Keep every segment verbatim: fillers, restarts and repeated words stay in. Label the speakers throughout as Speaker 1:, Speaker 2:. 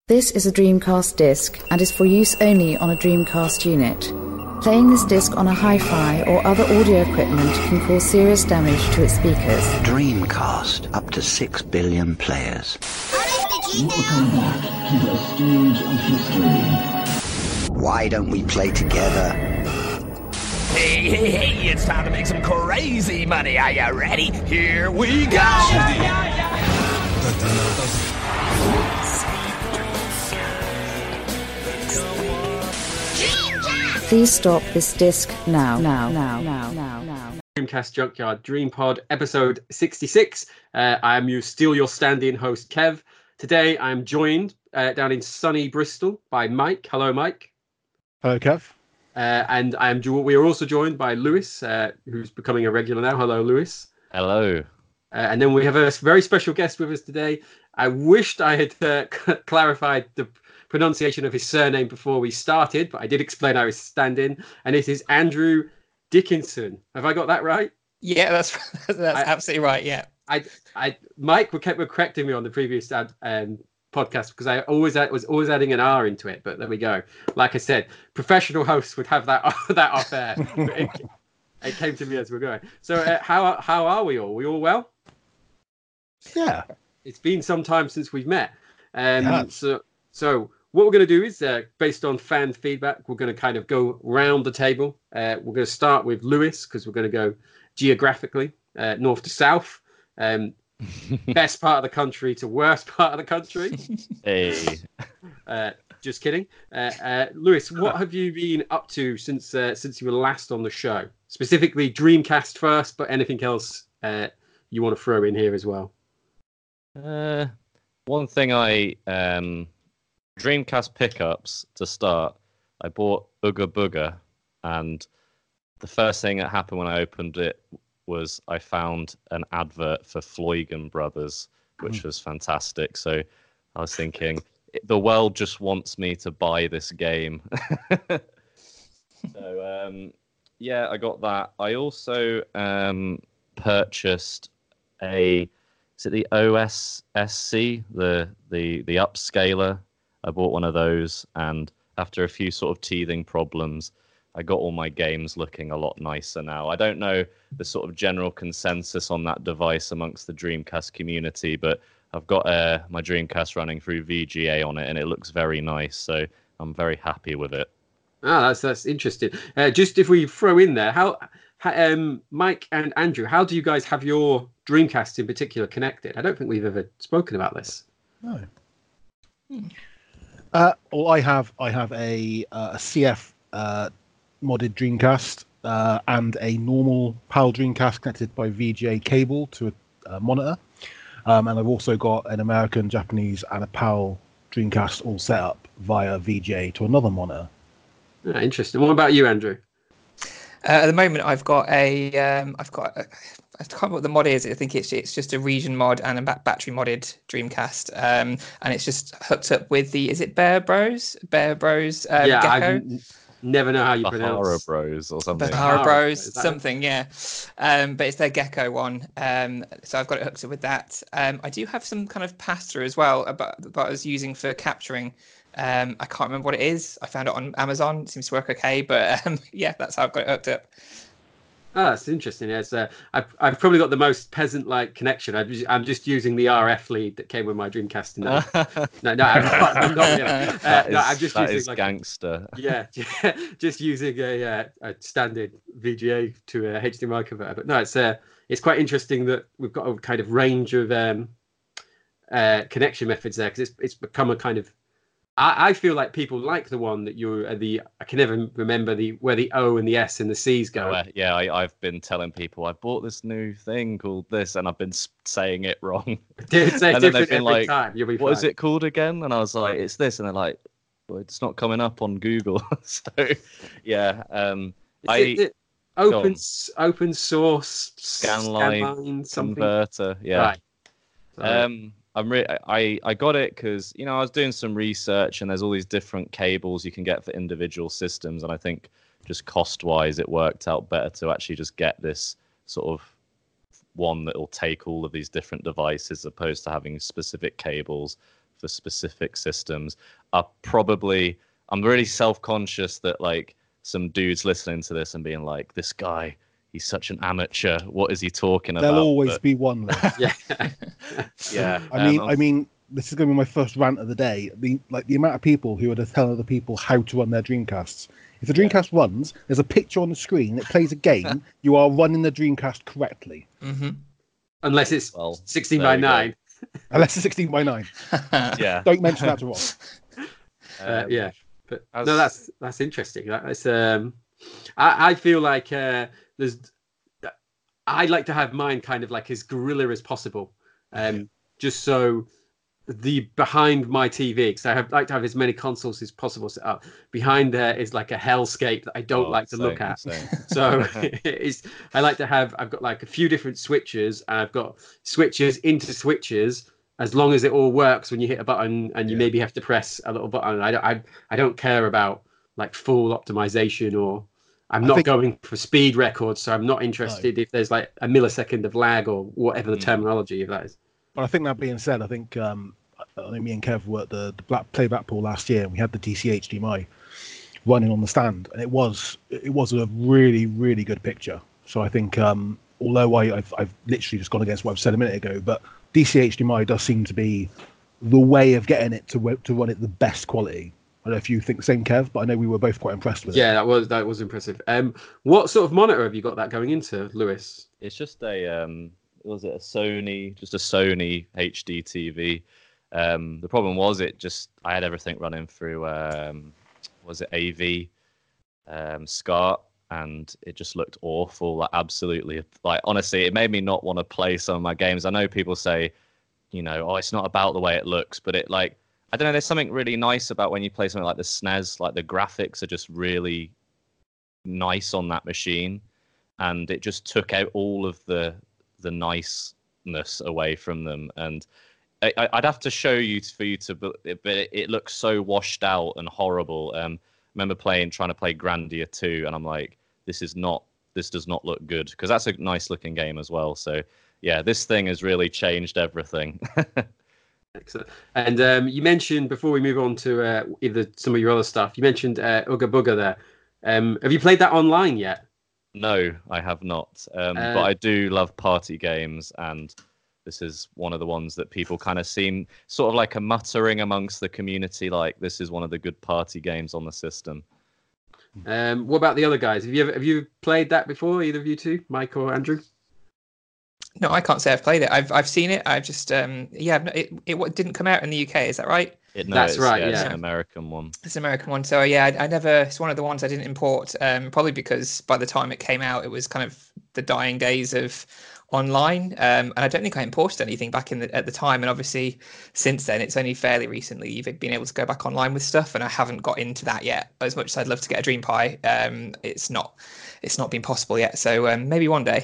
Speaker 1: This is a Dreamcast disc and is for use only on a Dreamcast unit. Playing this disc on a hi-fi or other audio equipment can cause serious damage to its speakers.
Speaker 2: Dreamcast, up to six billion players.
Speaker 3: Welcome back to the stage of history.
Speaker 2: Why don't we play together?
Speaker 4: Hey, hey, hey, it's time to make some crazy money. Are you ready? Here we go!
Speaker 1: Please stop this disc now, now, now, now, now, now.
Speaker 5: Dreamcast Junkyard Dream Pod, episode sixty-six. Uh, I am you, still your stand-in host, Kev. Today I'm joined uh, down in sunny Bristol by Mike. Hello, Mike.
Speaker 6: Hello, Kev.
Speaker 5: Uh, and I am. We are also joined by Lewis, uh, who's becoming a regular now. Hello, Lewis.
Speaker 7: Hello.
Speaker 5: Uh, and then we have a very special guest with us today. I wished I had uh, clarified the pronunciation of his surname before we started, but I did explain I was stand-in, and it is Andrew Dickinson. Have I got that right?
Speaker 8: Yeah, that's that's I, absolutely right. Yeah.
Speaker 5: I, I, Mike were kept correcting me on the previous um, podcast because I always was always adding an R into it, but there we go. Like I said, professional hosts would have that that off air. it, it came to me as we're going. So, uh, how how are we all? We all well?
Speaker 6: Yeah.
Speaker 5: It's been some time since we've met. Um,
Speaker 6: yeah.
Speaker 5: So so. What we're going to do is, uh, based on fan feedback, we're going to kind of go round the table. Uh, we're going to start with Lewis because we're going to go geographically, uh, north to south, um, best part of the country to worst part of the country.
Speaker 7: Hey,
Speaker 5: uh, just kidding. Uh, uh, Lewis, what have you been up to since uh, since you were last on the show? Specifically, Dreamcast first, but anything else uh, you want to throw in here as well?
Speaker 7: Uh, one thing I um. Dreamcast pickups to start. I bought Ooga Booga, and the first thing that happened when I opened it was I found an advert for Floygan Brothers, which was fantastic. So I was thinking, the world just wants me to buy this game. so um, yeah, I got that. I also um, purchased a, is it the O S S C, the the the upscaler? I bought one of those, and after a few sort of teething problems, I got all my games looking a lot nicer now. I don't know the sort of general consensus on that device amongst the Dreamcast community, but I've got uh, my Dreamcast running through V G A on it, and it looks very nice, so I'm very happy with it.
Speaker 5: Ah, that's that's interesting. Uh, just if we throw in there, how, how um, Mike and Andrew, how do you guys have your Dreamcast in particular connected? I don't think we've ever spoken about this.
Speaker 6: No. Hmm. Uh, well, I have I have a, uh, a C F uh, modded Dreamcast uh, and a normal PAL Dreamcast connected by V G A cable to a, a monitor, um, and I've also got an American, Japanese, and a PAL Dreamcast all set up via V G A to another monitor.
Speaker 5: Ah, interesting. What about you, Andrew?
Speaker 8: Uh, at the moment, I've got a um, I've got a, I can't remember what the mod is. I think it's it's just a region mod and a ba- battery modded Dreamcast, um, and it's just hooked up with the is it Bear Bros? Bear Bros. Um,
Speaker 5: yeah, I
Speaker 8: Gecko?
Speaker 5: n- never know how you
Speaker 7: Bahara
Speaker 5: pronounce
Speaker 7: Bros or something.
Speaker 8: Bahara Bros,
Speaker 5: Bahara,
Speaker 8: something, yeah. Um, but it's their Gecko one, um, so I've got it hooked up with that. Um, I do have some kind of pass-through as well, about that I was using for capturing. Um, I can't remember what it is. I found it on Amazon. It seems to work okay, but um, yeah, that's how I've got it hooked up.
Speaker 5: Oh, that's interesting. Yes, uh, I've I've probably got the most peasant-like connection. I'm just, I'm just using the R F lead that came with my Dreamcast. No, no, no, I'm not. I'm not really. Uh,
Speaker 7: that
Speaker 5: no,
Speaker 7: is,
Speaker 5: I'm just
Speaker 7: that
Speaker 5: using
Speaker 7: is
Speaker 5: like,
Speaker 7: gangster.
Speaker 5: Yeah, just using a, uh, a standard V G A to a H D M I converter. But no, it's uh, it's quite interesting that we've got a kind of range of um, uh, connection methods there because it's it's become a kind of. I, I feel like people like the one that you're uh, the. I can never remember the where the O and the S and the C's go.
Speaker 7: Oh, uh, yeah, I, I've been telling people I bought this new thing called this, and I've been saying it wrong.
Speaker 5: It's
Speaker 7: and then they've been
Speaker 5: every
Speaker 7: like,
Speaker 5: time. You'll be
Speaker 7: "What
Speaker 5: fine.
Speaker 7: is it called again?" And I was like, "It's this," and they're like, "Well, it's not coming up on Google." so, yeah, um,
Speaker 5: Is
Speaker 7: I
Speaker 5: it, it open open source
Speaker 7: Scanline,
Speaker 5: Scanline something?
Speaker 7: Converter, yeah.
Speaker 5: Right.
Speaker 7: Um, I'm re- I I got it because you know I was doing some research and there's all these different cables you can get for individual systems, and I think just cost wise it worked out better to actually just get this sort of one that will take all of these different devices, as opposed to having specific cables for specific systems are probably. I'm really self-conscious that like some dudes listening to this and being like, "This guy, he's such an amateur. What is he talking about?"
Speaker 6: There'll always
Speaker 7: But,
Speaker 6: be one list.
Speaker 5: Yeah.
Speaker 7: yeah.
Speaker 6: I mean,
Speaker 7: um,
Speaker 6: I mean, this is going to be my first rant of the day. The like the amount of people who are to tell other people how to run their Dreamcasts. If the Dreamcast runs, there's a picture on the screen. It plays a game. You are running the Dreamcast correctly,
Speaker 8: Mm-hmm.
Speaker 5: Unless it's
Speaker 7: Well,
Speaker 5: sixteen
Speaker 7: there
Speaker 5: by
Speaker 7: you go.
Speaker 5: nine.
Speaker 6: unless it's sixteen by nine.
Speaker 7: yeah.
Speaker 6: Don't mention that to Ross.
Speaker 5: Uh,
Speaker 7: Um,
Speaker 5: yeah, but
Speaker 7: as-
Speaker 5: no, that's that's interesting. That's um, I, I feel like uh, there's. I like to have mine kind of like as guerrilla as possible, um, just so the behind my T V, because I have like to have as many consoles as possible set up. Behind there is like a hellscape that I don't
Speaker 7: Oh,
Speaker 5: like to
Speaker 7: same,
Speaker 5: look at.
Speaker 7: same.
Speaker 5: So it's I like to have I've got like a few different switches. And I've got switches into switches. As long as it all works when you hit a button and you
Speaker 6: Yeah.
Speaker 5: maybe have to press a little button, I don't, I, I don't care about like full optimization, or I'm
Speaker 6: I
Speaker 5: not
Speaker 6: think-
Speaker 5: going for speed records, so I'm not interested if there's like a millisecond of lag or whatever the
Speaker 7: Mm.
Speaker 5: terminology of that is.
Speaker 6: But I think that being said, I think um, I think me and Kev were at the, the Black Play Blackpool last year, and we had the D C H D M I running on the stand, and it was it was a really really good picture. So I think um, although I, I've I've literally just gone against what I've said a minute ago, but D C H D M I does seem to be the way of getting it to wo- to run it the best quality. I don't know if you think the same, Kev, but I know we were both quite impressed with it.
Speaker 5: Yeah, that was that was impressive. Um, what sort of monitor have you got that going into, Lewis?
Speaker 7: It's just a um, was it a Sony, just a Sony H D T V. Um, the problem was it just I had everything running through um, was it A V, um, SCART, and it just looked awful. Like absolutely, like honestly, it made me not want to play some of my games. I know people say, you know, oh, it's not about the way it looks, but it like I don't know. There's something really nice about when you play something like the S N E S. Like the graphics are just really nice on that machine, and it just took out all of the the niceness away from them. And I, I- I'd have to show you for you to, but it, but it, it looks so washed out and horrible. Um, I remember playing, trying to play Grandia two, and I'm like, this is not, this does not look good, because that's a nice looking game as well. So yeah, this thing has really changed everything.
Speaker 5: Excellent. And um, you mentioned before we move on to uh, either some of your other stuff, you mentioned uh, Ooga Booga there. Um, have you played that online yet?
Speaker 7: No, I have not. Um,
Speaker 5: Uh,
Speaker 7: but I do love party games, and this is one of the ones that people kind of seem sort of like a muttering amongst the community, like this is one of the good party games on the system.
Speaker 5: Um, what about the other guys? Have you ever have you played that before? Either of you two, Mike or Andrew?
Speaker 8: No, I can't say I've played it. I've I've seen it. I've just um yeah, I've not- it it what, didn't come out in the U K. Is that right?
Speaker 7: It, no,
Speaker 5: That's
Speaker 7: it's-
Speaker 5: right,
Speaker 7: Yeah, it's
Speaker 5: yeah.
Speaker 7: an American one.
Speaker 8: It's an American one. So yeah, I, I never. It's one of the ones I didn't import. Um, probably because by the time it came out, it was kind of the dying days of online. Um, and I don't think I imported anything back in the, at the time. And obviously, since then, it's only fairly recently you've been able to go back online with stuff. And I haven't got into that yet. As much as I'd love to get a Dream Pie, um, it's not. It's not been possible yet. So um, maybe one day.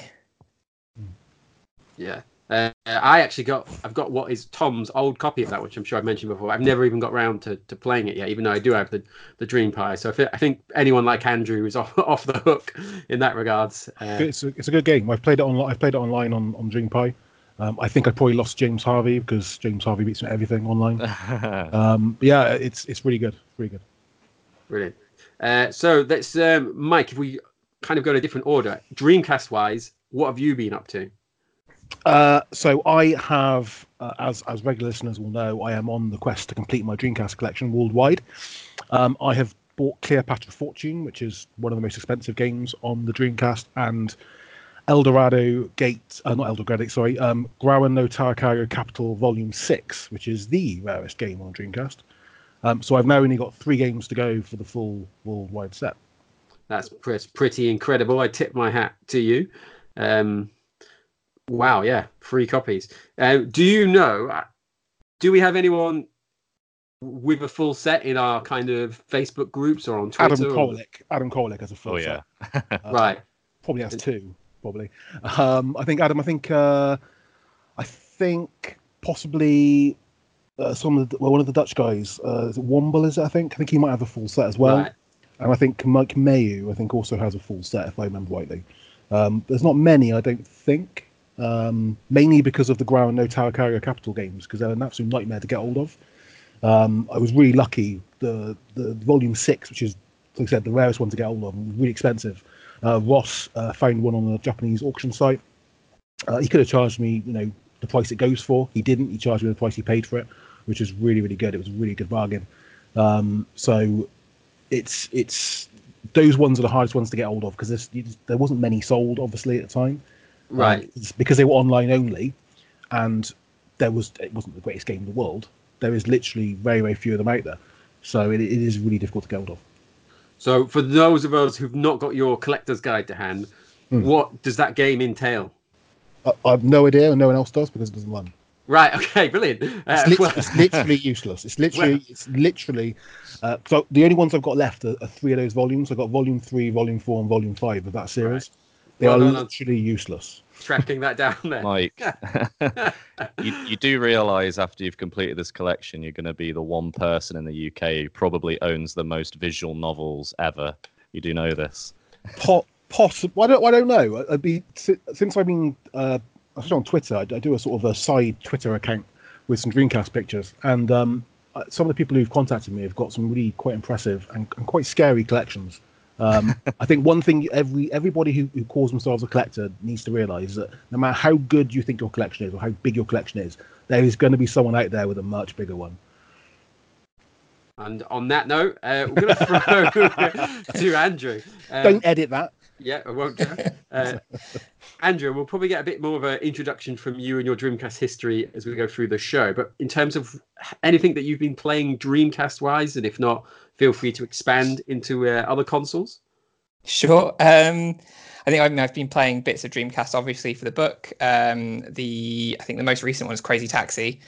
Speaker 5: Yeah. Uh, I actually got I've got what is Tom's old copy of that, which I'm sure I've mentioned before. I've never even got round to, to playing it yet, even though I do have the, the Dream Pie. So I, feel, I think anyone like Andrew is off off the hook in that regards. Uh,
Speaker 6: It's a, it's a good game. I've played it online. I've played it online on on Dream Pie. Um, I think I probably lost James Harvey because James Harvey beats me at everything online. Um, but yeah, it's it's really good. Really good.
Speaker 5: Brilliant. Uh, so let's um, Mike, if we kind of go in a different order, Dreamcast wise, what have you been up to?
Speaker 6: Uh, so I have, uh, as as regular listeners will know, I am on the quest to complete my Dreamcast collection worldwide. Um, I have bought Cleopatra Fortune, which is one of the most expensive games on the Dreamcast, and Eldorado Gate, uh, not Eldorado, sorry, um, Grauen no Tarakayo Capital Volume Six, which is the rarest game on Dreamcast. Um, so I've now only got three games to go for the full worldwide set.
Speaker 5: That's pre- pretty incredible. I tip my hat to you. Um, wow, yeah, three copies. Uh, do you know, do we have anyone with a full set in our kind of Facebook groups or on Twitter?
Speaker 6: Adam
Speaker 5: or-
Speaker 6: Kowalik, Adam Kowalik has a full
Speaker 7: Oh yeah.
Speaker 6: set. Uh,
Speaker 5: Right.
Speaker 6: Probably has two. Probably. Um, I think Adam. I think. Uh, I think possibly uh, some of the, well, one of the Dutch guys. Uh, is it Womble? Is it? I think. I think he might have a full set as well.
Speaker 5: Right.
Speaker 6: And I think Mike Mayu, I think, also has a full set, if I remember rightly. Um, there's not many, I don't think. Um, mainly because of the Grauen no Tarakayo Capital games, because they're an absolute nightmare to get hold of. Um, I was really lucky. The the volume six, which is, like I said, the rarest one to get hold of, was really expensive. Uh, Ross uh, found one on the Japanese auction site. Uh, he could have charged me, you know, the price it goes for. He didn't. He charged me the price he paid for it, which is really, really good. It was a really good bargain. Um, so it's it's those ones are the hardest ones to get hold of because there wasn't many sold, obviously, at the time.
Speaker 5: Right.
Speaker 6: Um, it's because they were online only, and there was it wasn't the greatest game in the world. There is literally very, very few of them out there. So it, it is really difficult to get hold of.
Speaker 5: So for those of us who've not got your collector's guide to hand,
Speaker 6: Hmm.
Speaker 5: what does that game entail?
Speaker 6: I, I have no idea, and no one else does because it doesn't run.
Speaker 5: Right. Okay. Brilliant. Uh,
Speaker 6: It's, lit-
Speaker 5: well-
Speaker 6: it's literally useless. It's literally,
Speaker 5: Well-
Speaker 6: it's literally. Uh, so the only ones I've got left are, are three of those volumes. I've got volume three, volume four, and volume five of that series. They
Speaker 5: Well
Speaker 6: are
Speaker 5: done on-
Speaker 6: literally useless.
Speaker 5: tracking that down there.
Speaker 7: Mike, you, you do realize after you've completed this collection, you're going to be the one person in the U K who probably owns the most visual novels ever. You do know this.
Speaker 6: Pot, possible. I don't. I don't know. I'd be si- since I've been. Uh, I was on Twitter. I, I do a sort of a side Twitter account with some Dreamcast pictures, and um, uh, some of the people who've contacted me have got some really quite impressive and, and quite scary collections. Um, I think one thing every everybody who, who calls themselves a collector needs to realise that no matter how good you think your collection is or how big your collection is, there is going to be someone out there with a much bigger one.
Speaker 5: And on that note, uh, we're going to throw to Andrew. Um,
Speaker 6: Don't edit that.
Speaker 5: Yeah, I won't. do. Uh, Andrew, we'll probably get a bit more of an introduction from you and your Dreamcast history as we go through the show. But in terms of anything that you've been playing Dreamcast-wise, and if not, feel free to expand into uh, other consoles.
Speaker 8: Sure. Um, I think I mean, I've been playing bits of Dreamcast, obviously, for the book. Um, the I think the most recent one is Crazy Taxi,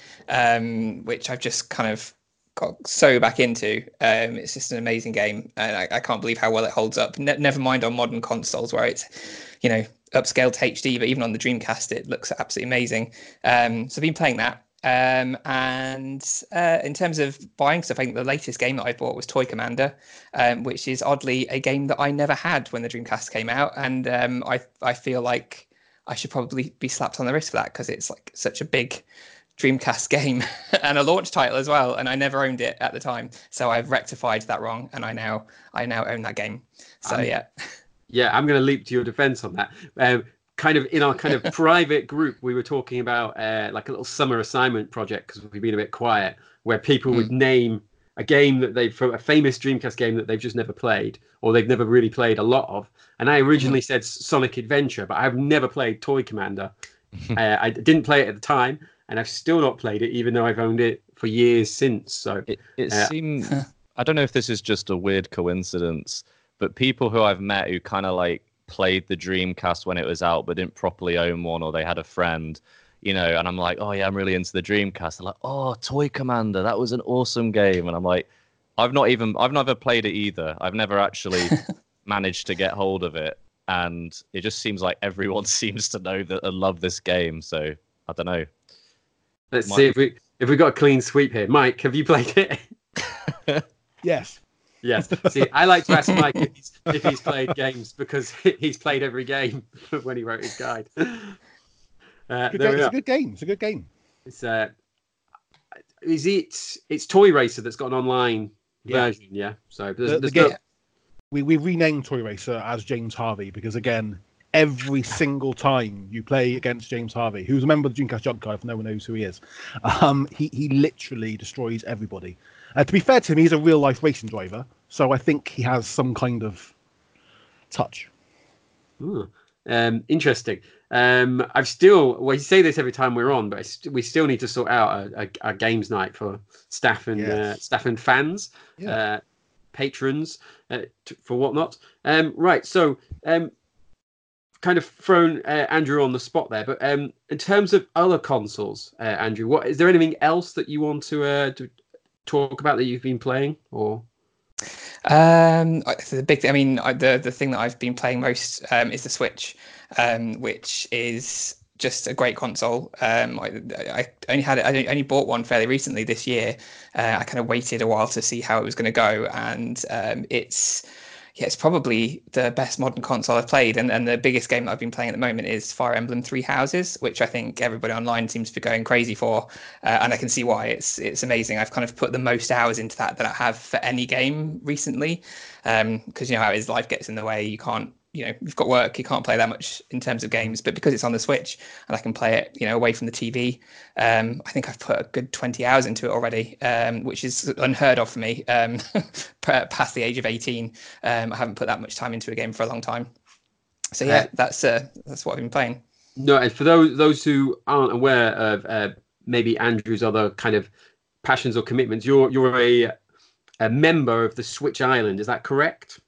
Speaker 8: um, which I've just kind of got so back into. Um, it's just an amazing game, and I, I can't believe how well it holds up. Ne- never mind on modern consoles where it's, you know, upscaled to H D, but even on the Dreamcast, it looks absolutely amazing. Um, so I've been playing that. Um, and uh, in terms of buying stuff, I think the latest game that I bought was Toy Commander, um, which is oddly a game that I never had when the Dreamcast came out, and um, I I feel like I should probably be slapped on the wrist for that because it's like such a big Dreamcast game and a launch title as well, and I never owned it at the time, so I've rectified that wrong, and I now I now own that game. So
Speaker 5: Um,
Speaker 8: yeah.
Speaker 5: Yeah, I'm going to leap to your defense on that. Um, kind of in our kind of private group, we were talking about uh, like a little summer assignment project because we've been a bit quiet, where people would name a game that they've from a famous Dreamcast game that they've just never played or they've never really played a lot of. And I originally said Sonic Adventure, but I've never played Toy Commander. uh, I didn't play it at the time, and I've still not played it, even though I've owned it for years since. So
Speaker 7: It, it
Speaker 5: Uh,
Speaker 7: seemed, I don't know if this is just a weird coincidence, but people who I've met who kind of like played the Dreamcast when it was out but didn't properly own one, or they had a friend, you know, and I'm like, oh yeah, I'm really into the Dreamcast. They're like, oh, Toy Commander, that was an awesome game. And I'm like, I've not even, I've never played it either. I've never actually managed to get hold of it. And it just seems like everyone seems to know that and love this game. So I don't know.
Speaker 5: let's
Speaker 7: Mike.
Speaker 5: see if we if we got a clean sweep here. Mike, have you played it?
Speaker 6: Yes.
Speaker 5: Yes. See, I like to ask Mike if he's, if he's played games because he's played every game when he wrote his guide. Uh,
Speaker 6: Good
Speaker 5: there
Speaker 6: game.
Speaker 5: we
Speaker 6: It's
Speaker 5: are.
Speaker 6: a good game. It's a good game.
Speaker 5: It's uh, is it? It's Toy Racer that's got an online
Speaker 6: Yeah.
Speaker 5: version. Yeah. So there's,
Speaker 6: The, the
Speaker 5: there's
Speaker 6: game,
Speaker 5: no,
Speaker 6: we we renamed Toy Racer as James Harvey because again, every single time you play against James Harvey, who's a member of the Dreamcast Junk Card, if no one knows who he is, um, he he literally destroys everybody. Uh, to be fair to him, he's a real life racing driver, so I think he has some kind of touch.
Speaker 5: Ooh, um, interesting. Um, I've still, well, you say this every time we're on, but I st- we still need to sort out a, a, a games night for staff and uh,
Speaker 6: Yes.
Speaker 5: staff and fans,
Speaker 6: Yeah.
Speaker 5: uh, patrons, uh, t- for whatnot. Um, right. So, um, kind of thrown uh, Andrew on the spot there, but um, in terms of other consoles, uh, Andrew, what is there anything else that you want to uh, to talk about that you've been playing, or?
Speaker 8: Um, I- the big thing, I mean, I, the the thing that I've been playing most um, is the Switch, um, which is just a great console. Um, I, I only had it, I only bought one fairly recently this year. Uh, I kind of waited a while to see how it was going to go, and um, it's yeah, it's probably the best modern console I've played, and, and the biggest game that I've been playing at the moment is Fire Emblem Three Houses, which I think everybody online seems to be going crazy for, uh, and I can see why. It's it's amazing. I've kind of put the most hours into that that I have for any game recently, because um, you know how it is, life gets in the way. You can't, you know, you've got work, you can't play that much in terms of games, but because it's on the Switch and I can play it, you know, away from the T V, um, I think I've put a good twenty hours into it already, um, which is unheard of for me. Um, past the age of eighteen, um, I haven't put that much time into a game for a long time. So yeah, that's uh, that's what I've been playing.
Speaker 5: No, and for those those who aren't aware of uh, maybe Andrew's other kind of passions or commitments, you're you're a a member of the Switch Island. Is that correct?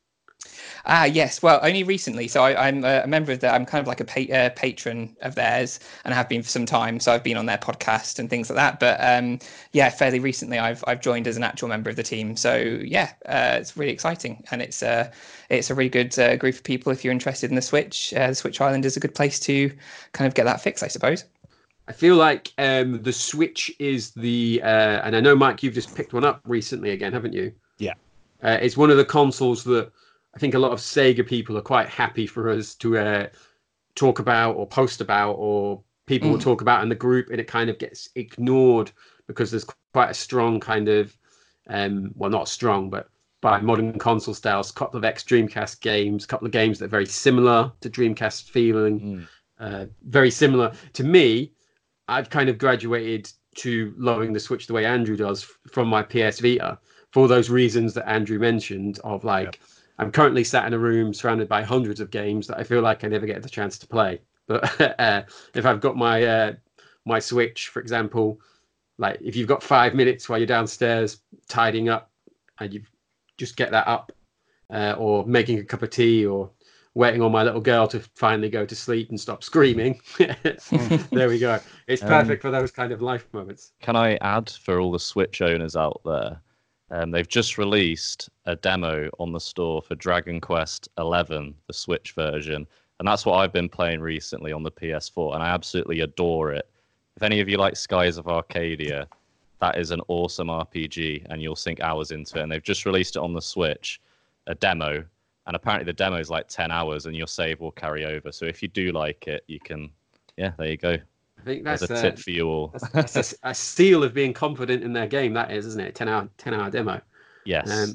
Speaker 8: Ah, yes. Well, only recently. So I, I'm a member of the. I'm kind of like a pa- uh, patron of theirs, and have been for some time. So I've been on their podcast and things like that. But um, yeah, fairly recently, I've I've joined as an actual member of the team. So yeah, uh, it's really exciting, and it's uh, it's a really good uh, group of people. If you're interested in the Switch, uh, the Switch Island is a good place to kind of get that fix, I suppose.
Speaker 5: I feel like um, the Switch is the, uh, and I know Mike, you've just picked one up recently again, haven't you?
Speaker 6: Yeah.
Speaker 5: Uh, it's one of the consoles that I think a lot of Sega people are quite happy for us to uh, talk about or post about, or people mm. will talk about in the group, and it kind of gets ignored because there's quite a strong kind of, um, well, not strong, but by modern console styles, a couple of ex-Dreamcast games, a couple of games that are very similar to Dreamcast feeling, mm. uh, very similar. To me, I've kind of graduated to loving the Switch the way Andrew does from my P S Vita for those reasons that Andrew mentioned of like, yeah. I'm currently sat in a room surrounded by hundreds of games that I feel like I never get the chance to play. But uh, if I've got my uh, my Switch, for example, like if you've got five minutes while you're downstairs tidying up and you just get that up, uh, or making a cup of tea, or waiting on my little girl to finally go to sleep and stop screaming. There we go. It's perfect um, for those kind of life moments.
Speaker 7: Can I add for all the Switch owners out there? Um, they've just released a demo on the store for Dragon Quest eleven, the Switch version. And that's what I've been playing recently on the P S four. And I absolutely adore it. If any of you like Skies of Arcadia, that is an awesome R P G and you'll sink hours into it. And they've just released it on the Switch, a demo. And apparently the demo is like ten hours and your save will carry over. So if you do like it, you can, yeah, there you go.
Speaker 5: I think that's
Speaker 7: There's a tip for you all.
Speaker 5: That's, that's a, a seal of being confident in their game, that is, isn't it? ten hour, ten hour demo.
Speaker 7: Yes. Um,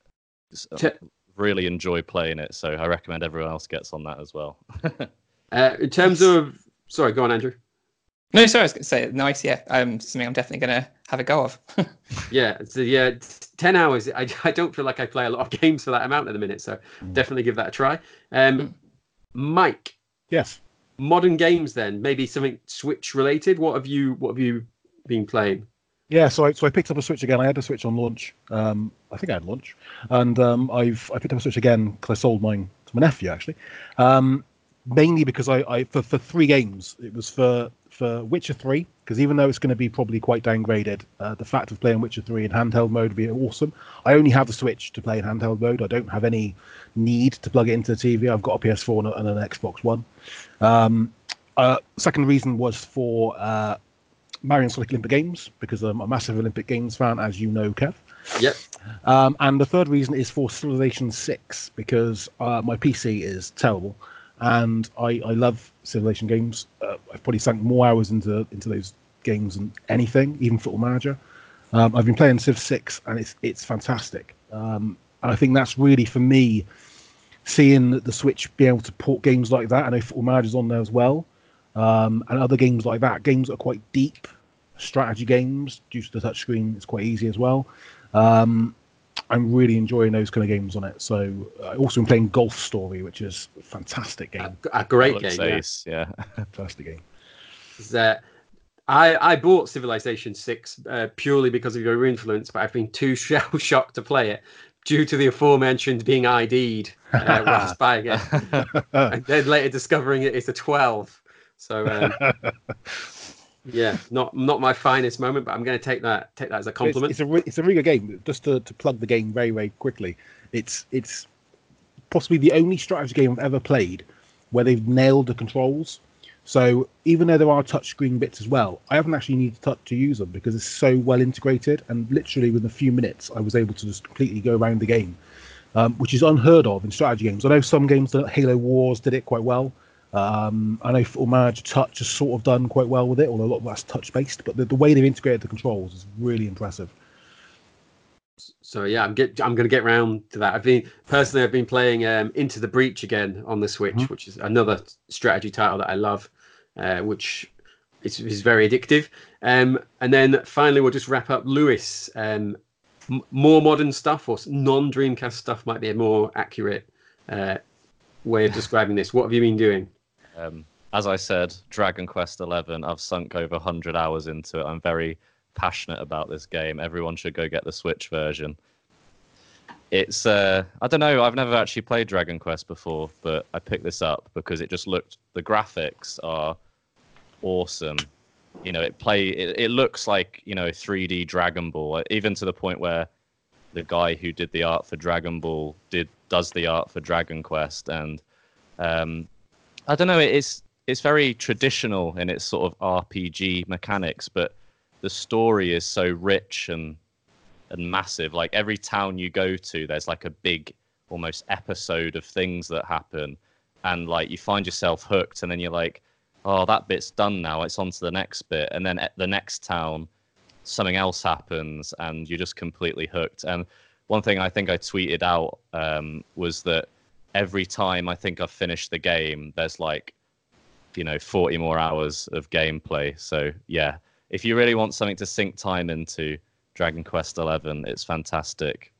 Speaker 7: t- really enjoy playing it. So I recommend everyone else gets on that as well.
Speaker 5: uh, in terms of, sorry, go on, Andrew.
Speaker 8: No, sorry, I was going to say, nice, yeah. Um, something I'm definitely going to have a go of.
Speaker 5: yeah, so yeah, ten hours. I, I don't feel like I play a lot of games for that amount at the minute, so mm. definitely give that a try. Um, mm. Mike.
Speaker 6: Yes.
Speaker 5: Modern games, then maybe something Switch related. What have you What have you been playing?
Speaker 6: Yeah, so I so I picked up a Switch again. I had a Switch on launch. Um, I think I had launch, and um, I've I picked up a Switch again because I sold mine to my nephew actually. Um, mainly because I, I for, for three games it was for. For Witcher three, because even though it's going to be probably quite downgraded, uh, the fact of playing Witcher three in handheld mode would be awesome. I only have the Switch to play in handheld mode. I don't have any need to plug it into the T V. I've got a P S four and, a, and an Xbox One. Um, uh, second reason was for uh, Mario and Sonic Olympic Games, because I'm a massive Olympic Games fan, as you know, Kev.
Speaker 5: Yep.
Speaker 6: Um, and the third reason is for Civilization six, because uh, my P C is terrible. And I, I love Civilization games. Uh, I've probably sunk more hours into into those games than anything, even Football Manager. Um, I've been playing Civ six, and it's it's fantastic. Um, and I think that's really, for me, seeing the Switch be able to port games like that. I know Football Manager's on there as well, um, and other games like that. Games that are quite deep, strategy games, due to the touchscreen, it's quite easy as well. Um, I'm really enjoying those kind of games on it. So I also been playing Golf Story, which is a fantastic game.
Speaker 5: A, a great game,
Speaker 7: ace, yeah.
Speaker 6: yeah. Fantastic game.
Speaker 5: Uh, I, I bought Civilization six uh, purely because of your influence, but I've been too shell shocked to play it due to the aforementioned being I D'd uh, whilst buying it, and then later discovering it is a twelve. So. Um, Yeah, not not my finest moment, but I'm going to take that take that as a compliment.
Speaker 6: It's, it's a re- it's a really good game. Just to, to plug the game very very quickly, it's it's possibly the only strategy game I've ever played where they've nailed the controls. So even though there are touchscreen bits as well, I haven't actually needed to touch to use them because it's so well integrated. And literally within a few minutes, I was able to just completely go around the game. um, which is unheard of in strategy games. I know some games, Halo Wars did it quite well. Um, I know Football Manager Touch has sort of done quite well with it, although a lot of that's touch-based. But the, the way they've integrated the controls is really impressive.
Speaker 5: So yeah, I'm get I'm going to get round to that. I've been personally, I've been playing um, Into the Breach again on the Switch, mm-hmm. which is another strategy title that I love, uh, which is, is very addictive. Um, and then finally, we'll just wrap up. Lewis, um, m- more modern stuff or non-Dreamcast stuff might be a more accurate uh, way of describing this. What have you been doing?
Speaker 7: Um, as I said, Dragon Quest eleven. I've sunk over one hundred hours into it. I'm very passionate about this game. Everyone should go get the Switch version. It's uh I don't know, I've never actually played Dragon Quest before, but I picked this up because it just looked, the graphics are awesome. You know, it play it, it looks like, you know, three D Dragon Ball, even to the point where the guy who did the art for Dragon Ball did does the art for Dragon Quest. And um I don't know, it's it's very traditional in its sort of R P G mechanics, but the story is so rich and and massive. Like every town you go to, there's like a big almost episode of things that happen, and like you find yourself hooked, and then you're like, oh, that bit's done now, it's on to the next bit, and then at the next town something else happens and you're just completely hooked. And one thing I think I tweeted out um was that every time I think I've finished the game, there's like, you know, forty more hours of gameplay. So yeah, if you really want something to sink time into, Dragon Quest eleven, it's fantastic.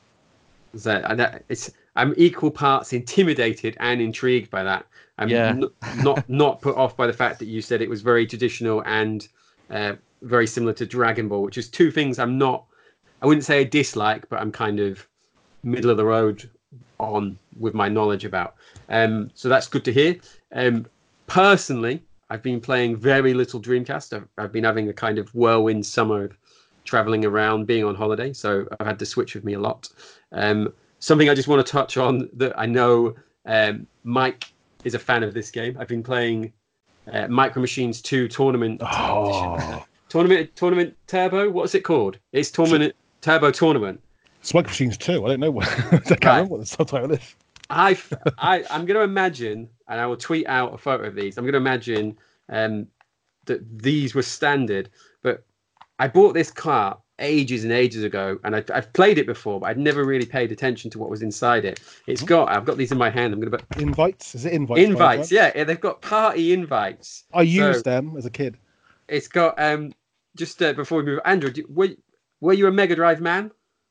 Speaker 5: So, and it's, I'm equal parts intimidated and intrigued by that. I'm
Speaker 7: yeah.
Speaker 5: n- not not put off by the fact that you said it was very traditional and uh, very similar to Dragon Ball, which is two things I'm not, I wouldn't say I dislike, but I'm kind of middle of the road on with my knowledge about. Um, so that's good to hear. Um, personally, I've been playing very little Dreamcast. I've, I've been having a kind of whirlwind summer of traveling around, being on holiday. So I've had the Switch with me a lot. Um, something I just want to touch on that I know um, Mike is a fan of this game. I've been playing uh, Micro Machines two Tournament.
Speaker 6: Oh.
Speaker 5: Tournament Tournament Turbo? What's it called? It's Tournament Turbo Tournament.
Speaker 6: It's Micro Machines two. I don't know what, I can't right. remember what the subtitle is.
Speaker 5: I, I, I'm going to imagine, and I will tweet out a photo of these. I'm going to imagine um, that these were standard, but I bought this cart ages and ages ago, and I, I've played it before, but I'd never really paid attention to what was inside it. It's got, I've got these in my hand. I'm going to put
Speaker 6: invites. Is it invites?
Speaker 5: Invites, yeah, yeah. They've got party invites.
Speaker 6: I used so, them as a kid.
Speaker 5: It's got um, just uh, before we move, Andrew, do, were were you a Mega Drive man?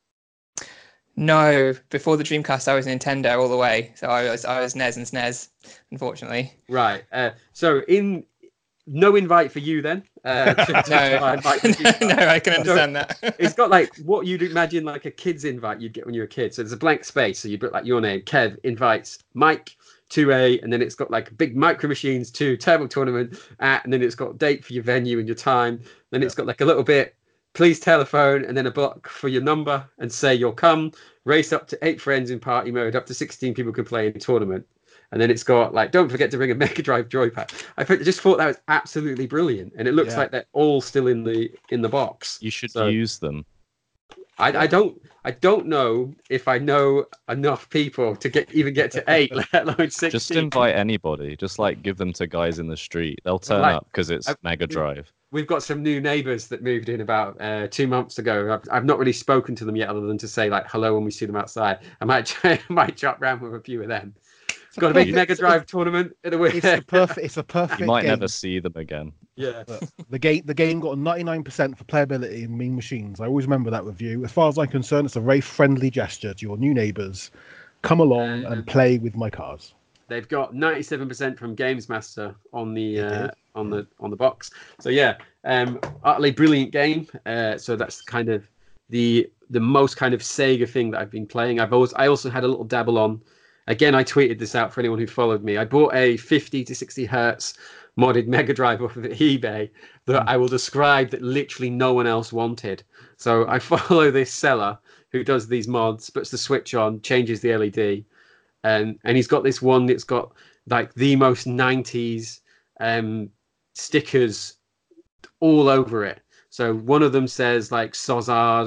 Speaker 8: No, before the Dreamcast, I was Nintendo all the way. So I was I was N E S and S N E S, unfortunately.
Speaker 5: Right. Uh, so in no invite for you then. Uh, to, to
Speaker 8: no, no, I can understand so
Speaker 5: that. It's got like what you'd imagine like a kid's invite you'd get when you're a kid. So there's a blank space. So you put like your name, Kev invites Mike to a, and then it's got like big Micro Machines two Turbo Tournament at, and then it's got date for your venue and your time. Then it's got like a little bit. Please telephone, and then a block for your number and say you'll come. Race up to eight friends in party mode. Up to sixteen people can play in a tournament. And then it's got like, don't forget to bring a Mega Drive joypad. I just thought that was absolutely brilliant, and it looks yeah. like they're all still in the in the box.
Speaker 7: You should
Speaker 5: so,
Speaker 7: use them.
Speaker 5: I, I don't I don't know if I know enough people to get even get to eight, let alone sixteen.
Speaker 7: Just invite anybody. Just like give them to guys in the street. They'll turn like, up because it's I've, Mega Drive.
Speaker 5: We've got some new neighbours that moved in about uh, two months ago. I've, I've not really spoken to them yet, other than to say like hello when we see them outside. I might try, I might jump round with a few of them. It's got a big Mega Drive tournament in a way.
Speaker 6: It's the perfect. It's a perfect.
Speaker 7: You might
Speaker 6: game.
Speaker 7: never see them again.
Speaker 5: Yeah.
Speaker 6: the game. The game got a ninety-nine percent for playability in Mean Machines. I always remember that review. As far as I'm concerned, it's a very friendly gesture to your new neighbours. Come along uh, and play with my cars.
Speaker 5: They've got ninety-seven percent from Games Master on the uh, on the on the box. So yeah, um, utterly brilliant game. Uh, so that's kind of the the most kind of Sega thing that I've been playing. I've always I also had a little dabble on. Again, I tweeted this out for anyone who followed me. I bought a fifty to sixty hertz modded Mega Drive off of eBay that mm. I will describe that literally no one else wanted. So I follow this seller who does these mods, puts the switch on, changes the L E D, and and he's got this one that's got like the most nineties um, stickers all over it. So one of them says like Sozard,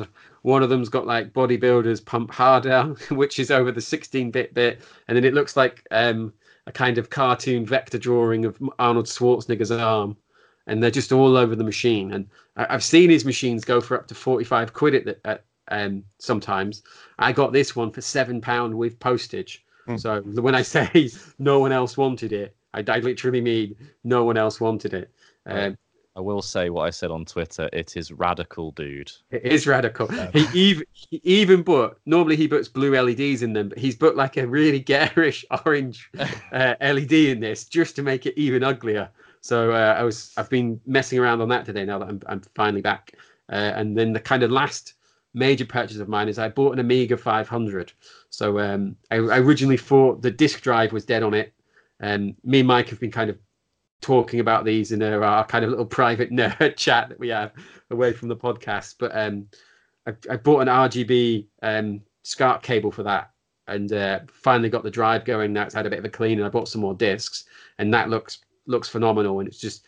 Speaker 5: One of them's got like bodybuilders pump harder, which is over the sixteen bit bit, and then it looks like um, a kind of cartoon vector drawing of Arnold Schwarzenegger's arm, and they're just all over the machine. And I, I've seen his machines go for up to forty-five quid at, the, at um, sometimes. I got this one for seven pound with postage. Mm. So when I say no one else wanted it, I, I literally mean no one else wanted it. Um,
Speaker 7: I will say what I said on Twitter. It is radical, dude.
Speaker 5: It is radical. Yeah. He even he even put, normally he puts blue L E Ds in them, but he's put like a really garish orange uh, L E D in this just to make it even uglier. So uh, I was I've been messing around on that today now that I'm I'm finally back. Uh, and then the kind of last major purchase of mine is I bought an Amiga five hundred. So um, I, I originally thought the disk drive was dead on it. And me and Mike have been kind of talking about these in our, our kind of little private nerd chat that we have away from the podcast. But um, I, I bought an R G B um, SCART cable for that, and uh, finally got the drive going. Now it's had a bit of a clean, and I bought some more discs, and that looks looks phenomenal. And it's just